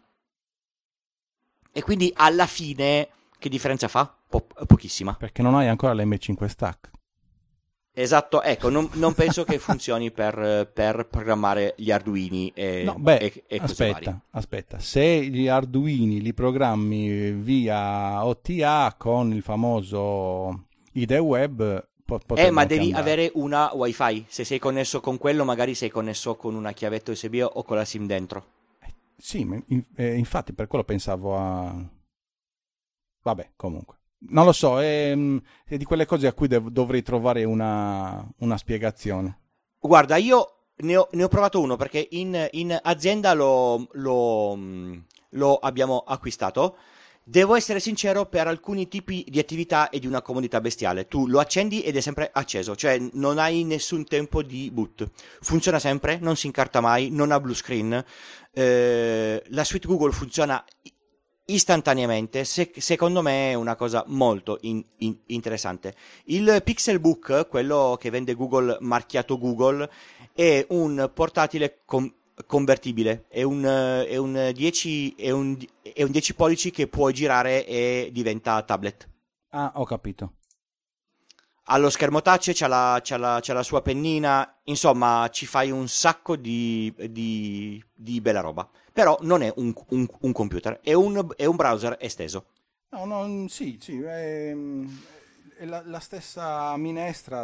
E quindi alla fine che differenza fa? Pochissima. Perché non hai ancora l'M5 Stack. Esatto, ecco, non penso che funzioni per programmare gli Arduini e cose varie. Aspetta, se gli Arduini li programmi via OTA con il famoso IDE Web, ma devi avere una Wi-Fi. Se sei connesso con quello, magari sei connesso con una chiavetta USB o con la SIM dentro. Sì, infatti per quello pensavo a... Vabbè, comunque. Non lo so, è di quelle cose a cui dovrei trovare una spiegazione. Guarda, io ne ho provato uno perché in azienda lo abbiamo acquistato. Devo essere sincero, per alcuni tipi di attività è di una comodità bestiale. Tu lo accendi ed è sempre acceso, cioè non hai nessun tempo di boot. Funziona sempre, non si incarta mai, non ha blue screen. La suite Google funziona istantaneamente. Secondo me è una cosa molto interessante. Il Pixelbook, quello che vende Google marchiato Google, è un portatile convertibile, è un 10 pollici che puoi girare e diventa tablet. Ah, ho capito. Ha lo schermo touch, c'ha la sua pennina, insomma ci fai un sacco di bella roba. Però non è un computer, è un browser esteso. No, sì, è la stessa minestra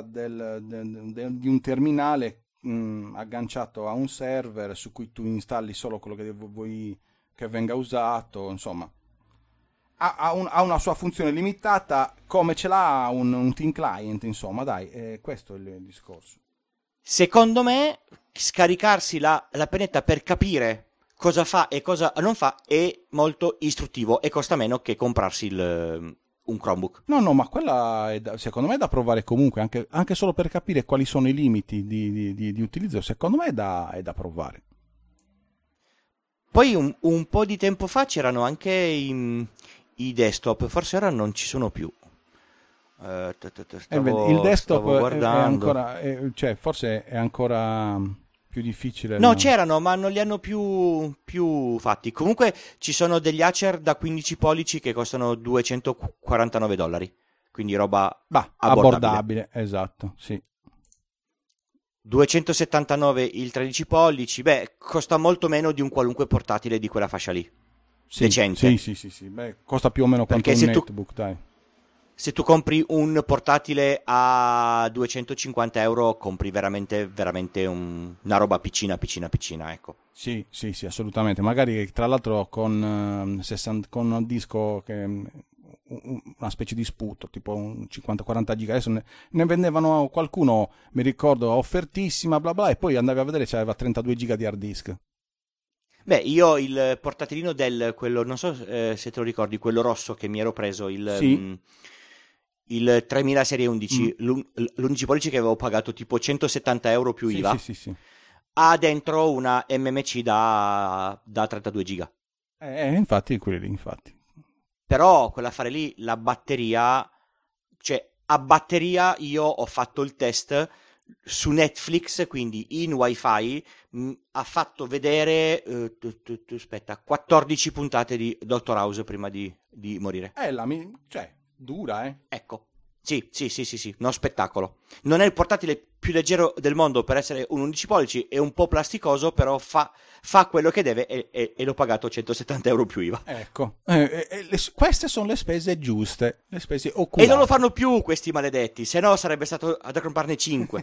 di un terminale agganciato a un server su cui tu installi solo quello che vuoi che venga usato, insomma. Ha una sua funzione limitata come ce l'ha un Team Client, insomma, dai, questo è il discorso. Secondo me scaricarsi la pennetta per capire cosa fa e cosa non fa è molto istruttivo e costa meno che comprarsi un Chromebook. No, ma quella secondo me è da provare comunque, anche solo per capire quali sono i limiti di utilizzo, secondo me è da provare. Poi un po' di tempo fa c'erano anche i desktop, forse ora non ci sono più. Il desktop è ancora, cioè forse è ancora più difficile. No, c'erano, ma non li hanno più fatti. Comunque ci sono degli Acer da 15 pollici che costano $249, quindi roba abbordabile, esatto, sì. 279 il 13 pollici, costa molto meno di un qualunque portatile di quella fascia lì. Sì, decente. Sì. Beh, costa più o meno quanto un netbook, dai. Se tu compri un portatile a €250, compri veramente una roba piccina, ecco. Sì, assolutamente. Magari tra l'altro con un disco una specie di sputo, tipo un 50-40 giga. Adesso ne vendevano qualcuno, mi ricordo, offertissima, bla bla, e poi andavi a vedere c'aveva 32 giga di hard disk. Io il portatilino quello, non so se te lo ricordi, quello rosso che mi ero preso, il 3000 serie 11, l'11 pollici che avevo pagato tipo €170 più IVA, sì. ha dentro una MMC da 32 giga. Infatti, quelli lì, infatti. Però quell'affare lì, la batteria, cioè a batteria io ho fatto il test su Netflix, quindi in wifi, ha fatto vedere, aspetta, 14 puntate di Dr. House prima di morire. Dura, Ecco, sì, uno spettacolo. Non è il portatile più leggero del mondo per essere un 11 pollici, è un po' plasticoso, però fa quello che deve e l'ho pagato €170 più IVA. Ecco, queste sono le spese giuste, le spese oculate. E non lo fanno più questi maledetti, se no sarebbe stato da comprarne 5.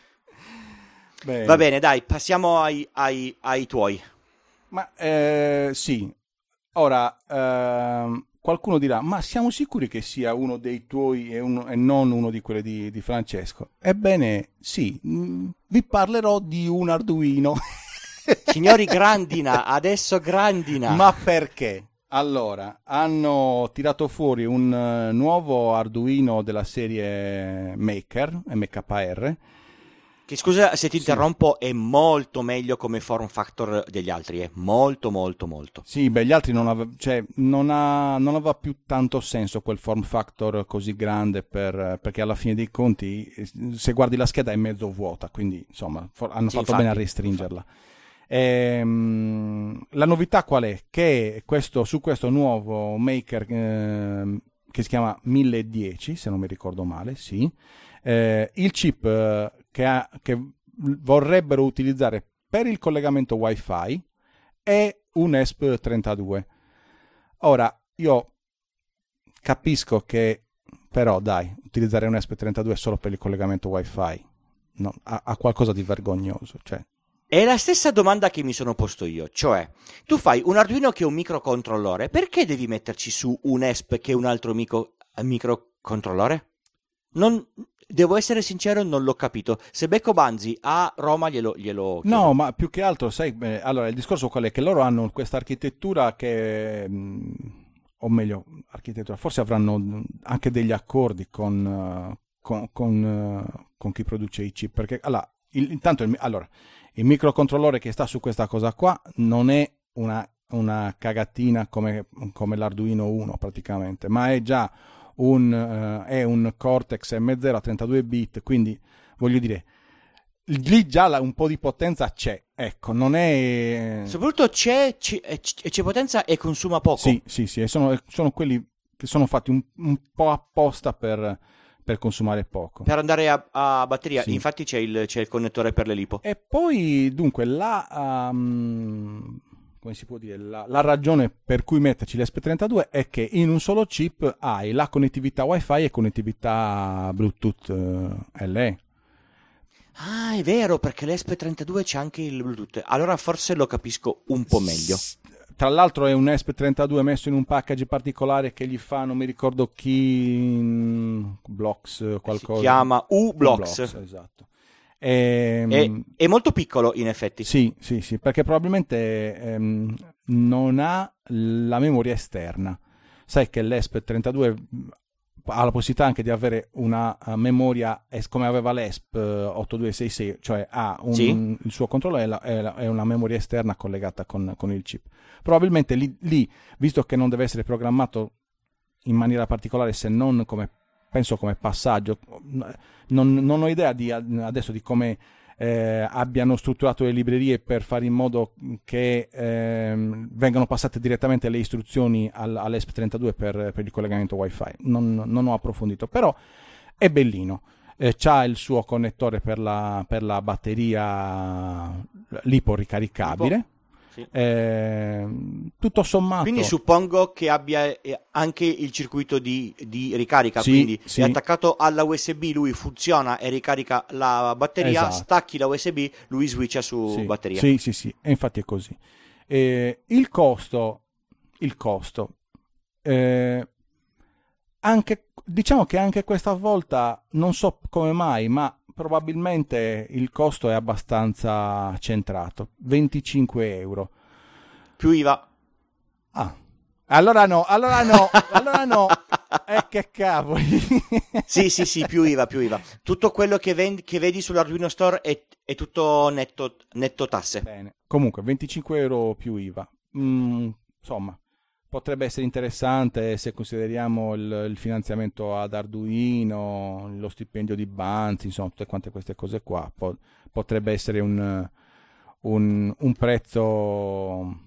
Va bene, dai, passiamo ai tuoi. Ma sì, ora qualcuno dirà, ma siamo sicuri che sia uno dei tuoi e non uno di quelli di Francesco? Ebbene sì, vi parlerò di un Arduino. Signori, grandina, adesso grandina. Ma perché? Allora, hanno tirato fuori un nuovo Arduino della serie Maker, MKR. Che scusa se ti interrompo, è molto meglio come form factor degli altri, è molto. Sì, gli altri non aveva più tanto senso quel form factor così grande perché alla fine dei conti, se guardi la scheda è mezzo vuota, quindi insomma hanno fatto bene a restringerla. La novità qual è? Che su questo nuovo Maker che si chiama 1010, se non mi ricordo male, sì, il chip che vorrebbero utilizzare per il collegamento wifi è un ESP32. Ora, io capisco che però dai, utilizzare un ESP32 solo per il collegamento wifi ha qualcosa di vergognoso, cioè. È la stessa domanda che mi sono posto io, cioè, tu fai un Arduino che è un microcontrollore, perché devi metterci su un ESP che è un altro microcontrollore? Devo essere sincero, non l'ho capito. Se becco Banzi a Roma glielo chiedo. No, ma più che altro, sai, allora il discorso qual è? Che loro hanno questa architettura che, o meglio, architettura, forse avranno anche degli accordi con chi produce i chip, perché allora, intanto il microcontrollore che sta su questa cosa qua non è una cagatina come l'Arduino 1 praticamente, ma è già è un Cortex M0 a 32 bit, quindi voglio dire, lì già un po' di potenza c'è, ecco, non è. Soprattutto c'è potenza e consuma poco. Sì, sono quelli che sono fatti un po' apposta per consumare poco. Per andare a batteria, sì. Infatti c'è il connettore per le lipo. E poi, dunque, come si può dire, la ragione per cui metterci l'ESP32 è che in un solo chip hai la connettività Wi-Fi e connettività Bluetooth LE. Ah, è vero, perché l'ESP32 c'è anche il Bluetooth. Allora forse lo capisco un po' meglio. Tra l'altro è un ESP32 messo in un package particolare che gli fa, non mi ricordo chi, Blocks qualcosa. Si chiama U-Blocks. Esatto. È molto piccolo in effetti. Sì, perché probabilmente non ha la memoria esterna. Sai che l'ESP32 ha la possibilità anche di avere una memoria come aveva l'ESP 8266, cioè il suo controllo è una memoria esterna collegata con il chip. Probabilmente lì, visto che non deve essere programmato in maniera particolare se non come passaggio, non ho idea adesso di come abbiano strutturato le librerie per fare in modo che vengano passate direttamente le istruzioni all'ESP32 per il collegamento wifi. Non ho approfondito, però è bellino. C'ha il suo connettore per la batteria LiPo ricaricabile. Sì. Tutto sommato, quindi suppongo che abbia anche il circuito di ricarica, sì, quindi sì. È attaccato alla USB, lui funziona e ricarica la batteria, esatto. Stacchi la USB, lui switcha su sì, batteria. Sì, e infatti è così. Il costo anche, diciamo che anche questa volta, non so come mai, ma probabilmente il costo è abbastanza centrato, 25 euro. Più IVA. Ah, allora no. Che cavoli. Sì, più IVA. Tutto quello che vedi sull'Arduino Store è tutto netto tasse. Bene. Comunque, 25 euro più IVA. Insomma, potrebbe essere interessante se consideriamo il finanziamento ad Arduino, lo stipendio di Banzi, insomma, tutte quante queste cose qua. Potrebbe essere un prezzo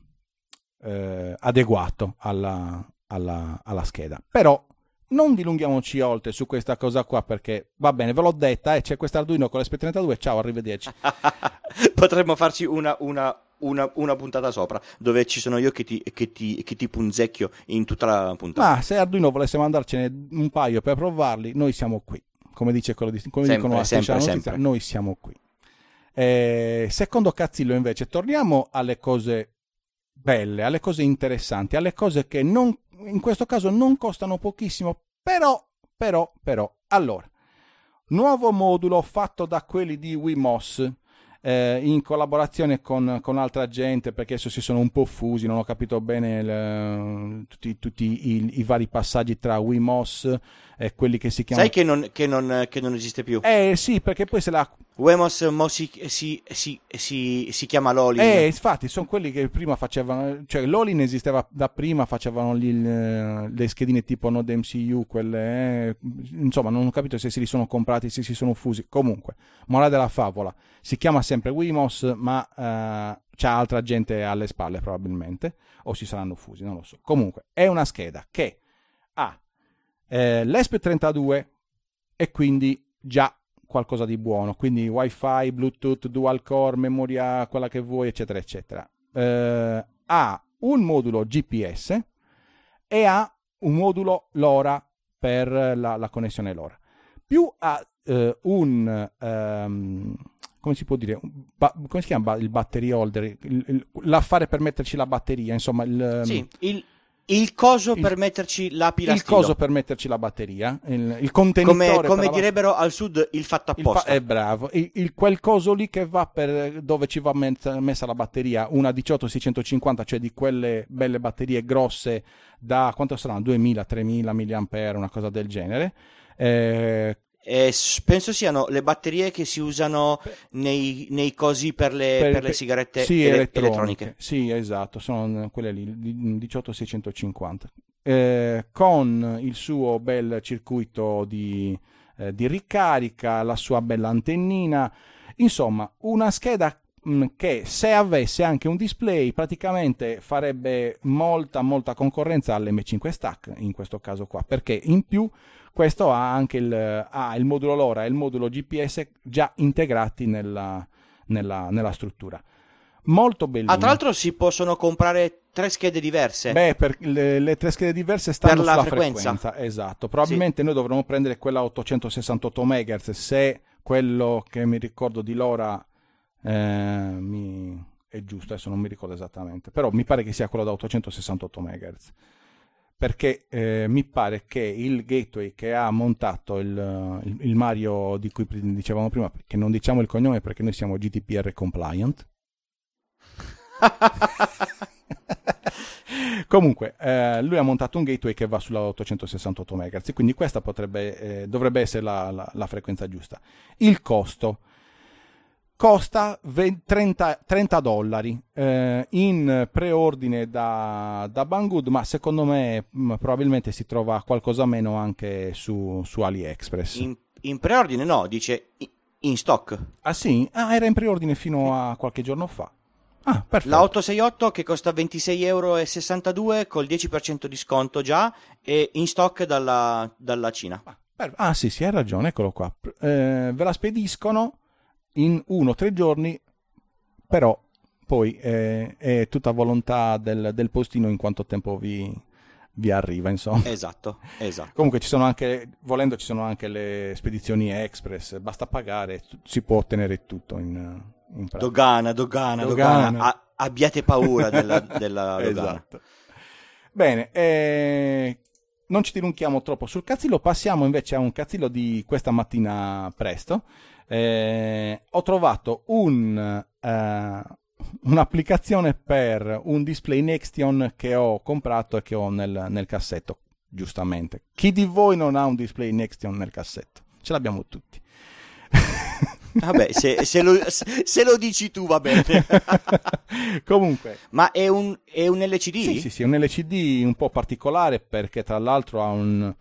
adeguato alla scheda. Però non dilunghiamoci oltre su questa cosa qua, perché va bene, ve l'ho detta, c'è questo Arduino con l'ESP32, ciao, arrivederci. Potremmo farci una puntata sopra, dove ci sono io che ti punzecchio in tutta la puntata. Ma se Arduino volesse mandarcene un paio per provarli, noi siamo qui. Come dicono la striscia notizia, noi siamo qui. Secondo Cazzillo invece, torniamo alle cose belle, alle cose interessanti, alle cose che in questo caso non costano pochissimo, però, allora, nuovo modulo fatto da quelli di Wemos, in collaborazione con altra gente, perché adesso si sono un po' fusi, non ho capito bene tutti i vari passaggi tra Wemos e quelli che si chiamano... Sai che non esiste più? Sì, perché poi se la... Wemos si chiama Lolin. Infatti sono quelli che prima facevano, cioè Lolin esisteva da prima, facevano le schedine tipo Node MCU, quelle, insomma non ho capito se si li sono comprati, se si sono fusi. Comunque, morale della favola, si chiama sempre Wemos, ma c'ha altra gente alle spalle probabilmente, o si saranno fusi, non lo so. Comunque, è una scheda che ha l'ESP32 e quindi già qualcosa di buono, quindi wifi, bluetooth, dual core, memoria, quella che vuoi, eccetera eccetera. Ha un modulo GPS e ha un modulo LoRa per la connessione LoRa, più ha come si può dire, come si chiama il battery holder, l'affare per metterci la batteria, insomma il coso per metterci la pila stilo. Il coso per metterci la batteria, il contenitore. Come direbbero al sud, il fatto apposta. È bravo. Quel coso lì che va per dove ci va messa la batteria, una 18650, cioè di quelle belle batterie grosse da, quanto saranno? 2000, 3000 mAh, una cosa del genere. Penso siano le batterie che si usano nei cosi per le sigarette elettroniche. Sì, esatto, sono quelle lì, 18650. Con il suo bel circuito di ricarica, la sua bella antennina, insomma, una scheda che se avesse anche un display praticamente farebbe molta concorrenza all'M5 Stack in questo caso qua, perché in più questo ha anche il modulo LoRa e il modulo GPS già integrati nella struttura. Molto bellino. Tra l'altro si possono comprare 3 schede diverse. Per le 3 schede diverse stanno per la sulla frequenza. Esatto. Probabilmente sì. Noi dovremmo prendere quella a 868 MHz, se quello che mi ricordo di LoRa è giusto, adesso non mi ricordo esattamente, però mi pare che sia quello da 868 MHz. Perché mi pare che il gateway che ha montato il Mario di cui dicevamo prima, che non diciamo il cognome perché noi siamo GDPR compliant. Comunque, lui ha montato un gateway che va sulla 868 MHz, quindi questa dovrebbe essere la frequenza giusta. Il costo costa $30 in preordine da Banggood, ma secondo me probabilmente si trova qualcosa meno anche su AliExpress. In preordine no, dice in stock. Ah sì? Ah, era in preordine fino a qualche giorno fa. Ah, perfetto. La 868 che costa 26,62 € col 10% di sconto già, e in stock dalla Cina. Ah sì, hai ragione, eccolo qua. Ve la spediscono in 1-3 giorni, però poi è tutta volontà del postino in quanto tempo vi arriva, insomma. Esatto. Comunque volendo ci sono anche le spedizioni express, basta pagare, si può ottenere tutto in pratica. Dogana. Abbiate paura della dogana. Esatto. Bene, non ci dilunghiamo troppo sul cazzillo, passiamo invece a un cazzillo di questa mattina presto. Ho trovato un'applicazione per un display Nextion che ho comprato e che ho nel cassetto, giustamente. Chi di voi non ha un display Nextion nel cassetto? Ce l'abbiamo tutti. Vabbè, se lo dici tu va bene. Comunque. Ma è un LCD? Sì, è un LCD un po' particolare perché tra l'altro ha un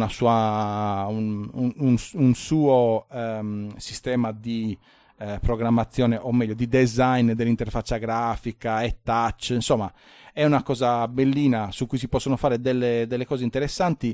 suo sistema di programmazione, o meglio di design dell'interfaccia grafica e touch, insomma è una cosa bellina su cui si possono fare delle cose interessanti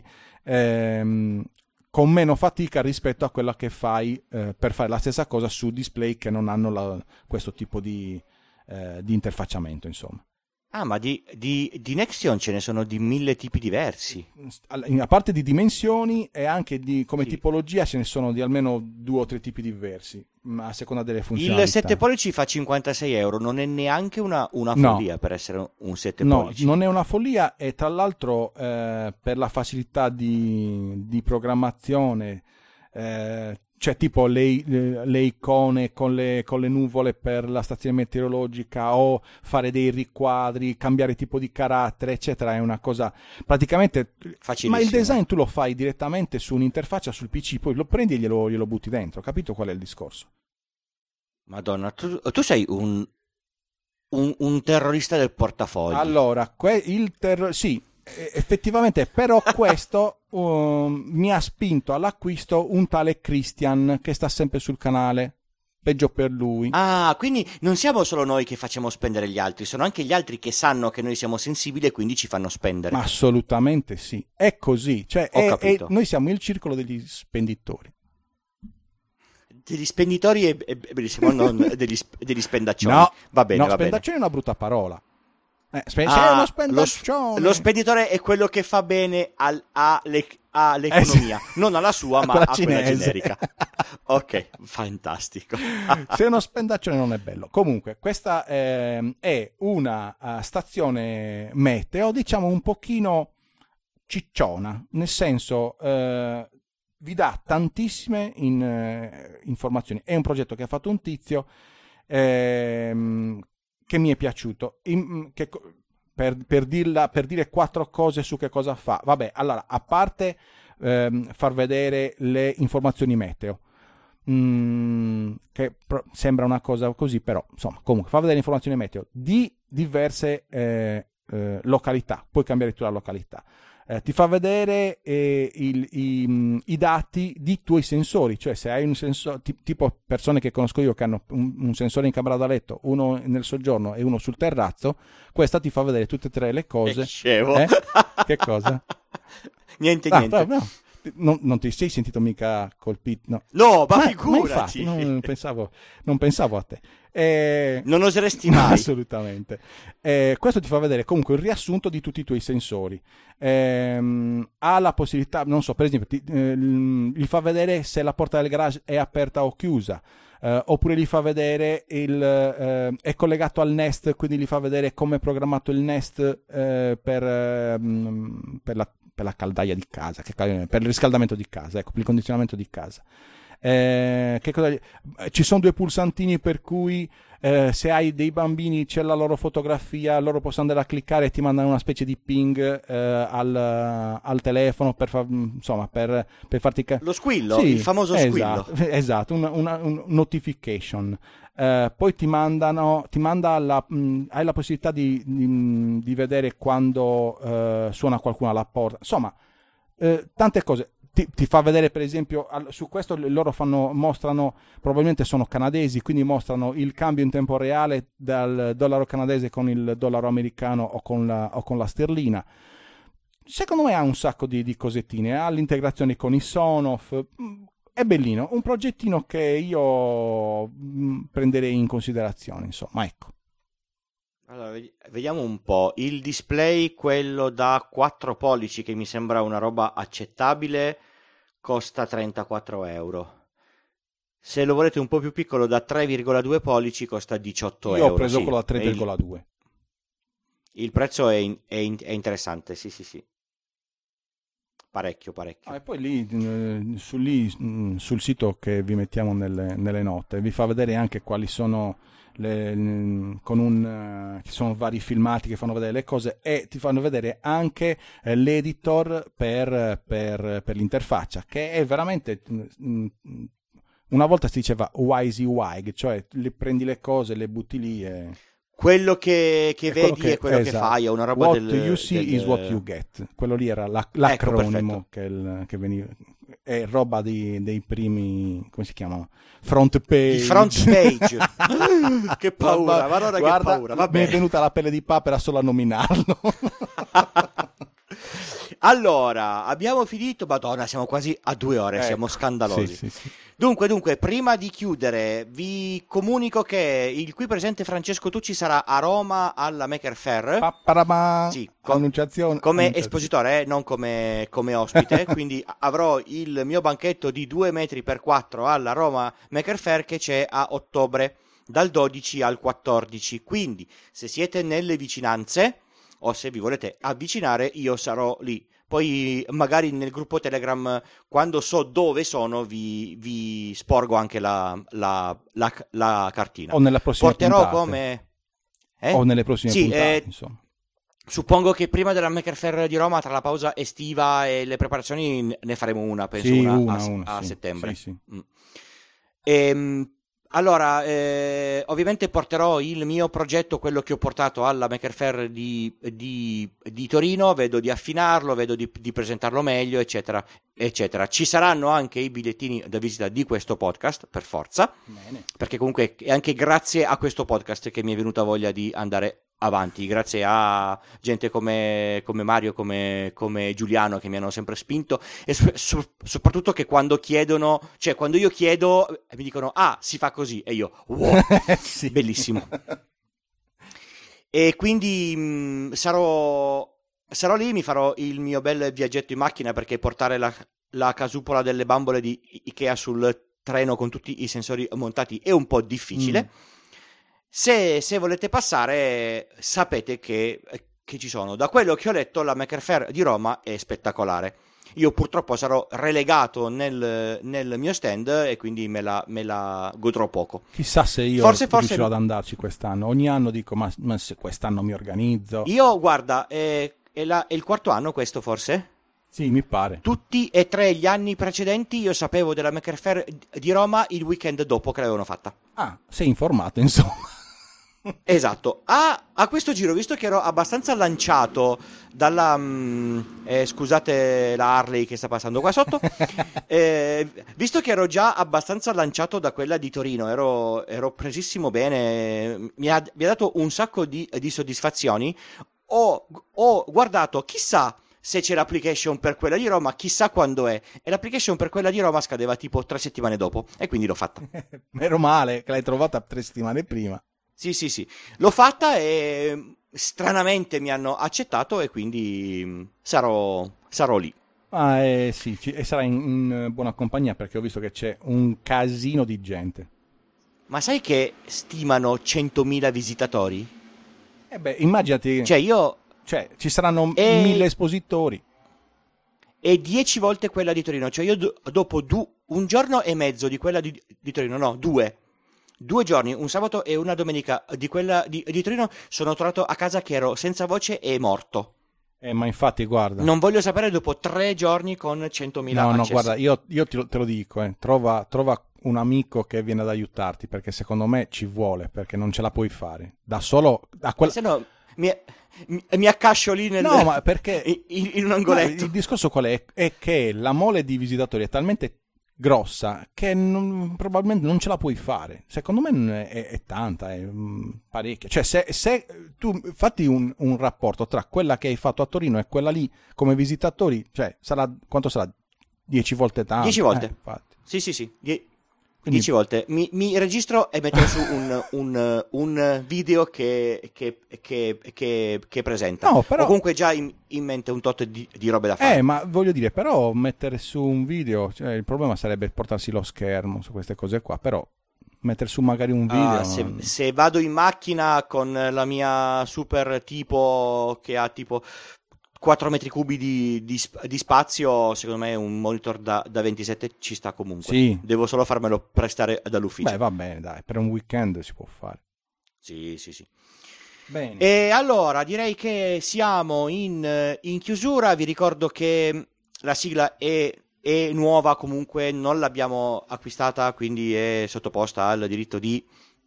con meno fatica rispetto a quella che fai per fare la stessa cosa su display che non hanno questo tipo di interfacciamento, insomma. Ah, ma di Nextion ce ne sono di 1000 tipi diversi. A parte di dimensioni e anche come tipologia ce ne sono di almeno 2 o 3 tipi diversi, a seconda delle funzionalità. Il 7 pollici fa 56 €, non è neanche una follia per essere un 7 pollici. No, non è una follia, e tra l'altro per la facilità di programmazione, cioè tipo le icone con le nuvole per la stazione meteorologica, o fare dei riquadri, cambiare tipo di carattere, eccetera, è una cosa praticamente facilissima. Ma il design tu lo fai direttamente su un'interfaccia sul PC, poi lo prendi e glielo butti dentro, capito qual è il discorso? Madonna, tu sei un terrorista del portafogli. Allora, sì, effettivamente, però questo mi ha spinto all'acquisto un tale Christian che sta sempre sul canale. Peggio per lui. Ah, quindi non siamo solo noi che facciamo spendere gli altri, sono anche gli altri che sanno che noi siamo sensibili e quindi ci fanno spendere. Ma assolutamente sì, è così, cioè noi siamo il circolo degli spenditori. Degli spenditori è bellissimo, non degli spendaccioni. No, va bene. spendaccioni è una brutta parola. Sei uno spendaccione. Lo spenditore è quello che fa bene all'economia, non alla sua, ma a quella generica. Ok, fantastico. Se uno spendaccione non è bello. Comunque, questa è una stazione meteo, diciamo un pochino cicciona, nel senso vi dà tantissime informazioni. È un progetto che ha fatto un tizio che mi è piaciuto, per dire 4 cose su che cosa fa. Vabbè, allora, a parte far vedere le informazioni meteo, che sembra una cosa così, però insomma, comunque fa vedere informazioni meteo di diverse località, puoi cambiare tu la località. Ti fa vedere i dati di tuoi sensori, cioè se hai un sensore, tipo persone che conosco io che hanno un sensore in camera da letto, uno nel soggiorno e uno sul terrazzo, questa ti fa vedere tutte e 3 le cose. Che cosa? Niente. Non ti sei sentito mica colpito? No, ma figurati. Ma infatti, non pensavo a te. Non oseresti mai. Assolutamente. Questo ti fa vedere comunque il riassunto di tutti i tuoi sensori. Ha la possibilità, non so, per esempio, gli fa vedere se la porta del garage è aperta o chiusa. Oppure gli fa vedere è collegato al Nest, quindi gli fa vedere come è programmato il Nest per la caldaia di casa, per il riscaldamento di casa, ecco, per il condizionamento di casa. Ci sono 2 pulsantini per cui se hai dei bambini c'è la loro fotografia, loro possono andare a cliccare e ti mandano una specie di ping al telefono per farti lo squillo, sì, il famoso squillo. Esatto, una notification. Poi hai la possibilità di vedere quando suona qualcuno alla porta, insomma, tante cose. ti fa vedere, per esempio, su questo loro mostrano, probabilmente sono canadesi, quindi mostrano il cambio in tempo reale dal dollaro canadese con il dollaro americano o con la sterlina. Secondo me ha un sacco di cosettine, ha l'integrazione con i Sonoff, è bellino, un progettino che io prenderei in considerazione, insomma, ecco. Allora, vediamo un po'. Il display, quello da 4 pollici, che mi sembra una roba accettabile, costa 34 euro. Se lo volete un po' più piccolo, da 3,2 pollici, costa 18 euro. Io ho preso quello da 3,2. Il prezzo è interessante, sì. Parecchio. E poi lì sul sito che vi mettiamo nelle note vi fa vedere anche quali sono ci sono vari filmati che fanno vedere le cose, e ti fanno vedere anche l'editor per l'interfaccia, che è veramente, una volta si diceva WYSIWYG, cioè prendi le cose, le butti lì e... Quello che vedi è quello che fai, è una roba what you see is what you get. Quello lì era l'acronimo, ecco, che veniva, è roba dei primi, come si chiama? Front page. Il front page. Che paura, guarda, che paura. Vabbè. Mi è venuta la pelle di papera solo a nominarlo. Allora, abbiamo finito, Madonna, siamo quasi a 2 ore, siamo scandalosi. Sì. Dunque, prima di chiudere, vi comunico che il qui presente Francesco Tucci sarà a Roma alla Maker Faire. Sì, annunciazione. Come espositore, non come ospite. Quindi avrò il mio banchetto di 2 metri per 4 alla Roma Maker Faire, che c'è a ottobre, dal 12 al 14. Quindi, se siete nelle vicinanze o se vi volete avvicinare, io sarò lì. Poi magari nel gruppo Telegram, quando so dove sono, vi sporgo anche la cartina. O nella prossima Porterò puntate. Come... O nelle prossime puntate, insomma. Suppongo che prima della Maker Faire di Roma, tra la pausa estiva e le preparazioni, ne faremo una, penso, a settembre. Sì. Allora, ovviamente porterò il mio progetto, quello che ho portato alla Maker Faire di Torino, vedo di affinarlo, vedo di presentarlo meglio, eccetera, eccetera. Ci saranno anche i bigliettini da visita di questo podcast, per forza. Bene. Perché comunque è anche grazie a questo podcast che mi è venuta voglia di andare avanti, grazie a gente come Mario, come Giuliano, che mi hanno sempre spinto, e soprattutto che quando chiedono, cioè quando io chiedo mi dicono si fa così, e io wow, sì. Bellissimo. E quindi sarò lì, mi farò il mio bel viaggetto in macchina, perché portare la casupola delle bambole di Ikea sul treno con tutti i sensori montati è un po' difficile. Se volete passare, sapete che ci sono. Da quello che ho letto, la Maker Faire di Roma è spettacolare. Io purtroppo sarò relegato nel mio stand, e quindi me la godrò poco. Chissà se io riuscirò ad andarci quest'anno. Ogni anno dico, ma se quest'anno mi organizzo. Io, guarda, è il 4º anno questo, forse? Sì, mi pare. Tutti e 3 gli anni precedenti io sapevo della Maker Faire di Roma il weekend dopo che l'avevano fatta. Sei informato, insomma. Esatto. A questo giro, visto che ero abbastanza lanciato dalla scusate la Harley che sta passando qua sotto, visto che ero già abbastanza lanciato da quella di Torino, ero presissimo bene, mi ha dato un sacco di soddisfazioni. Ho guardato, chissà se c'è l'application per quella di Roma, chissà quando è, e l'application per quella di Roma scadeva tipo 3 settimane dopo, e quindi l'ho fatta. Meno male che l'hai trovata 3 settimane prima. Sì, l'ho fatta e stranamente mi hanno accettato, e quindi sarò lì. Sì, e sarai in buona compagnia, perché ho visto che c'è un casino di gente. Ma sai che stimano 100.000 visitatori? Immaginati, cioè ci saranno 1000 espositori. E 10 volte quella di Torino. Cioè io dopo un giorno e mezzo di quella di Torino, no, 2 giorni, un sabato e una domenica di quella di Torino, sono tornato a casa che ero senza voce e morto. Ma infatti, guarda, non voglio sapere dopo 3 giorni con 100.000 accessi. No, guarda, io te lo dico, trova un amico che viene ad aiutarti, perché secondo me ci vuole, perché non ce la puoi fare da solo. mi accascio lì ma perché in un angoletto. Il discorso qual è che la mole di visitatori è talmente grossa che probabilmente non ce la puoi fare. Secondo me è tanta, è parecchia. Cioè se tu fatti un rapporto tra quella che hai fatto a Torino e quella lì come visitatori, cioè quanto sarà? 10 volte tanto? 10 volte. Infatti. Sì. 10 volte. Mi registro e metto su un video che presenta. No, però... Ho comunque già in mente un tot di robe da fare. Ma voglio dire, però mettere su un video, cioè, il problema sarebbe portarsi lo schermo su queste cose qua, però mettere su magari un video... Se vado in macchina con la mia super tipo che ha tipo 4 metri cubi di spazio, secondo me un monitor da 27 ci sta comunque. Sì. Devo solo farmelo prestare dall'ufficio. Beh, va bene, dai, per un weekend si può fare. Sì. Bene. E allora, direi che siamo in chiusura. Vi ricordo che la sigla è nuova, comunque non l'abbiamo acquistata, quindi è sottoposta al diritto di...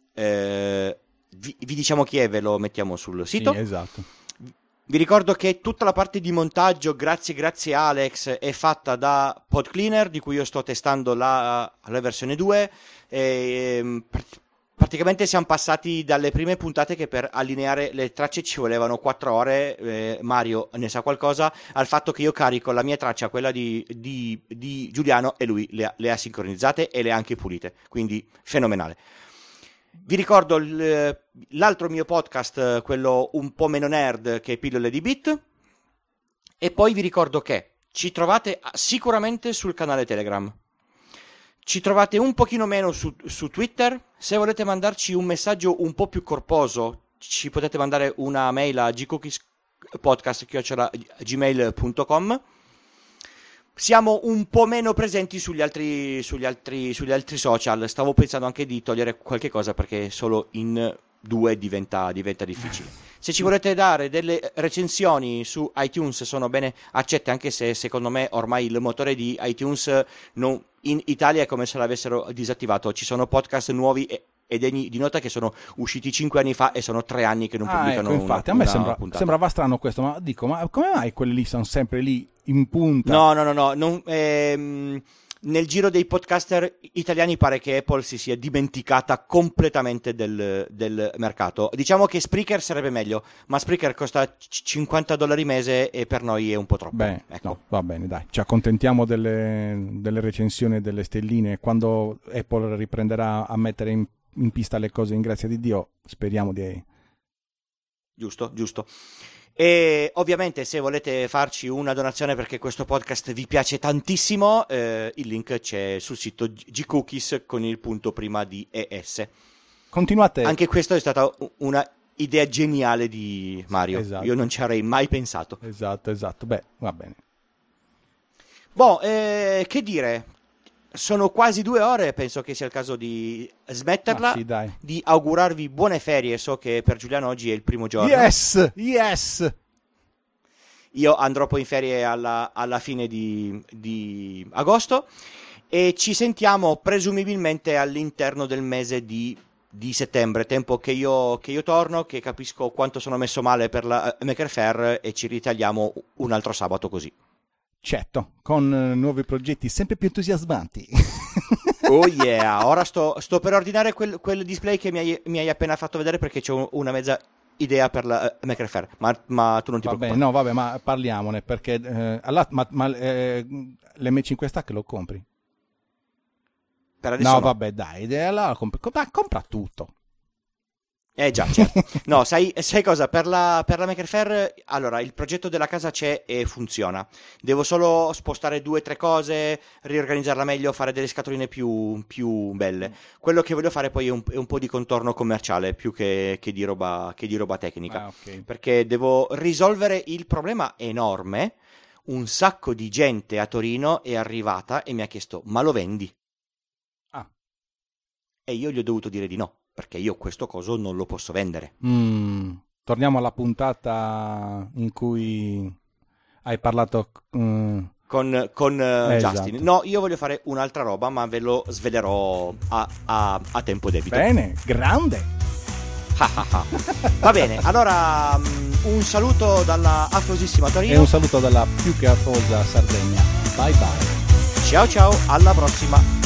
vi diciamo chi è, ve lo mettiamo sul sito. Sì, esatto. Vi ricordo che tutta la parte di montaggio, grazie Alex, è fatta da PodCleaner, di cui io sto testando la versione 2. Praticamente siamo passati dalle prime puntate che per allineare le tracce ci volevano 4 ore, Mario ne sa qualcosa, al fatto che io carico la mia traccia, quella di Giuliano, e lui le ha sincronizzate e le ha anche pulite, quindi fenomenale. Vi ricordo l'altro mio podcast, quello un po' meno nerd, che è Pillole di Bit, e poi vi ricordo che ci trovate sicuramente sul canale Telegram, ci trovate un pochino meno su Twitter. Se volete mandarci un messaggio un po' più corposo ci potete mandare una mail a gcookies@gmail.com. Siamo un po' meno presenti sugli altri social. Stavo pensando anche di togliere qualche cosa perché solo in 2 diventa difficile. Se ci volete dare delle recensioni su iTunes sono bene accette, anche se secondo me ormai il motore di iTunes in Italia è come se l'avessero disattivato. Ci sono podcast nuovi e degni di nota che sono usciti 5 anni fa e sono 3 anni che non pubblicano. Ecco, infatti, a me sembrava strano questo, ma come mai quelli lì sono sempre lì in punta? No. Nel giro dei podcaster italiani pare che Apple si sia dimenticata completamente del mercato. Diciamo che Spreaker sarebbe meglio, ma Spreaker costa $50 mese e per noi è un po' troppo. Beh, ecco. No, va bene, dai. Ci accontentiamo delle recensioni e delle stelline. Quando Apple riprenderà a mettere in pista le cose, in grazia di Dio, speriamo di... Giusto. E ovviamente se volete farci una donazione perché questo podcast vi piace tantissimo, il link c'è sul sito gcookies con il punto prima di ES. Continuate. Anche questa è stata una idea geniale di Mario. Esatto. Io non ci avrei mai pensato. Esatto. Beh, va bene. Che dire? Sono quasi 2 ore, penso che sia il caso di smetterla. Sì, dai. Di augurarvi buone ferie. So che per Giuliano oggi è il primo giorno. Yes! Io andrò poi in ferie alla fine di agosto e ci sentiamo presumibilmente all'interno del mese di settembre, tempo che io torno, che capisco quanto sono messo male per la Maker Faire e ci ritagliamo un altro sabato così. Certo, con nuovi progetti sempre più entusiasmanti. Oh yeah, ora sto per ordinare quel display che mi hai appena fatto vedere perché c'ho una mezza idea per la Maker Faire, ma tu non ti preoccupare. No, vabbè, ma parliamone perché l'M5 Stack lo compri? Per adesso no, vabbè, dai, allora compra tutto. Già, certo. No, sai cosa? Per la Maker Faire, allora, il progetto della casa c'è e funziona. Devo solo spostare 2 o 3 cose, riorganizzarla meglio, fare delle scatoline più belle. Quello che voglio fare poi è un po' di contorno commerciale, più che di roba tecnica. Okay. Perché devo risolvere il problema enorme. Un sacco di gente a Torino è arrivata e mi ha chiesto, ma lo vendi? E io gli ho dovuto dire di no, perché io questo coso non lo posso vendere. Torniamo alla puntata in cui hai parlato con Justin. No, io voglio fare un'altra roba, ma ve lo svelerò a tempo debito. Bene, grande. Va bene, allora un saluto dalla affosissima Torino e un saluto dalla più che affosa Sardegna. Bye bye. Ciao ciao, alla prossima.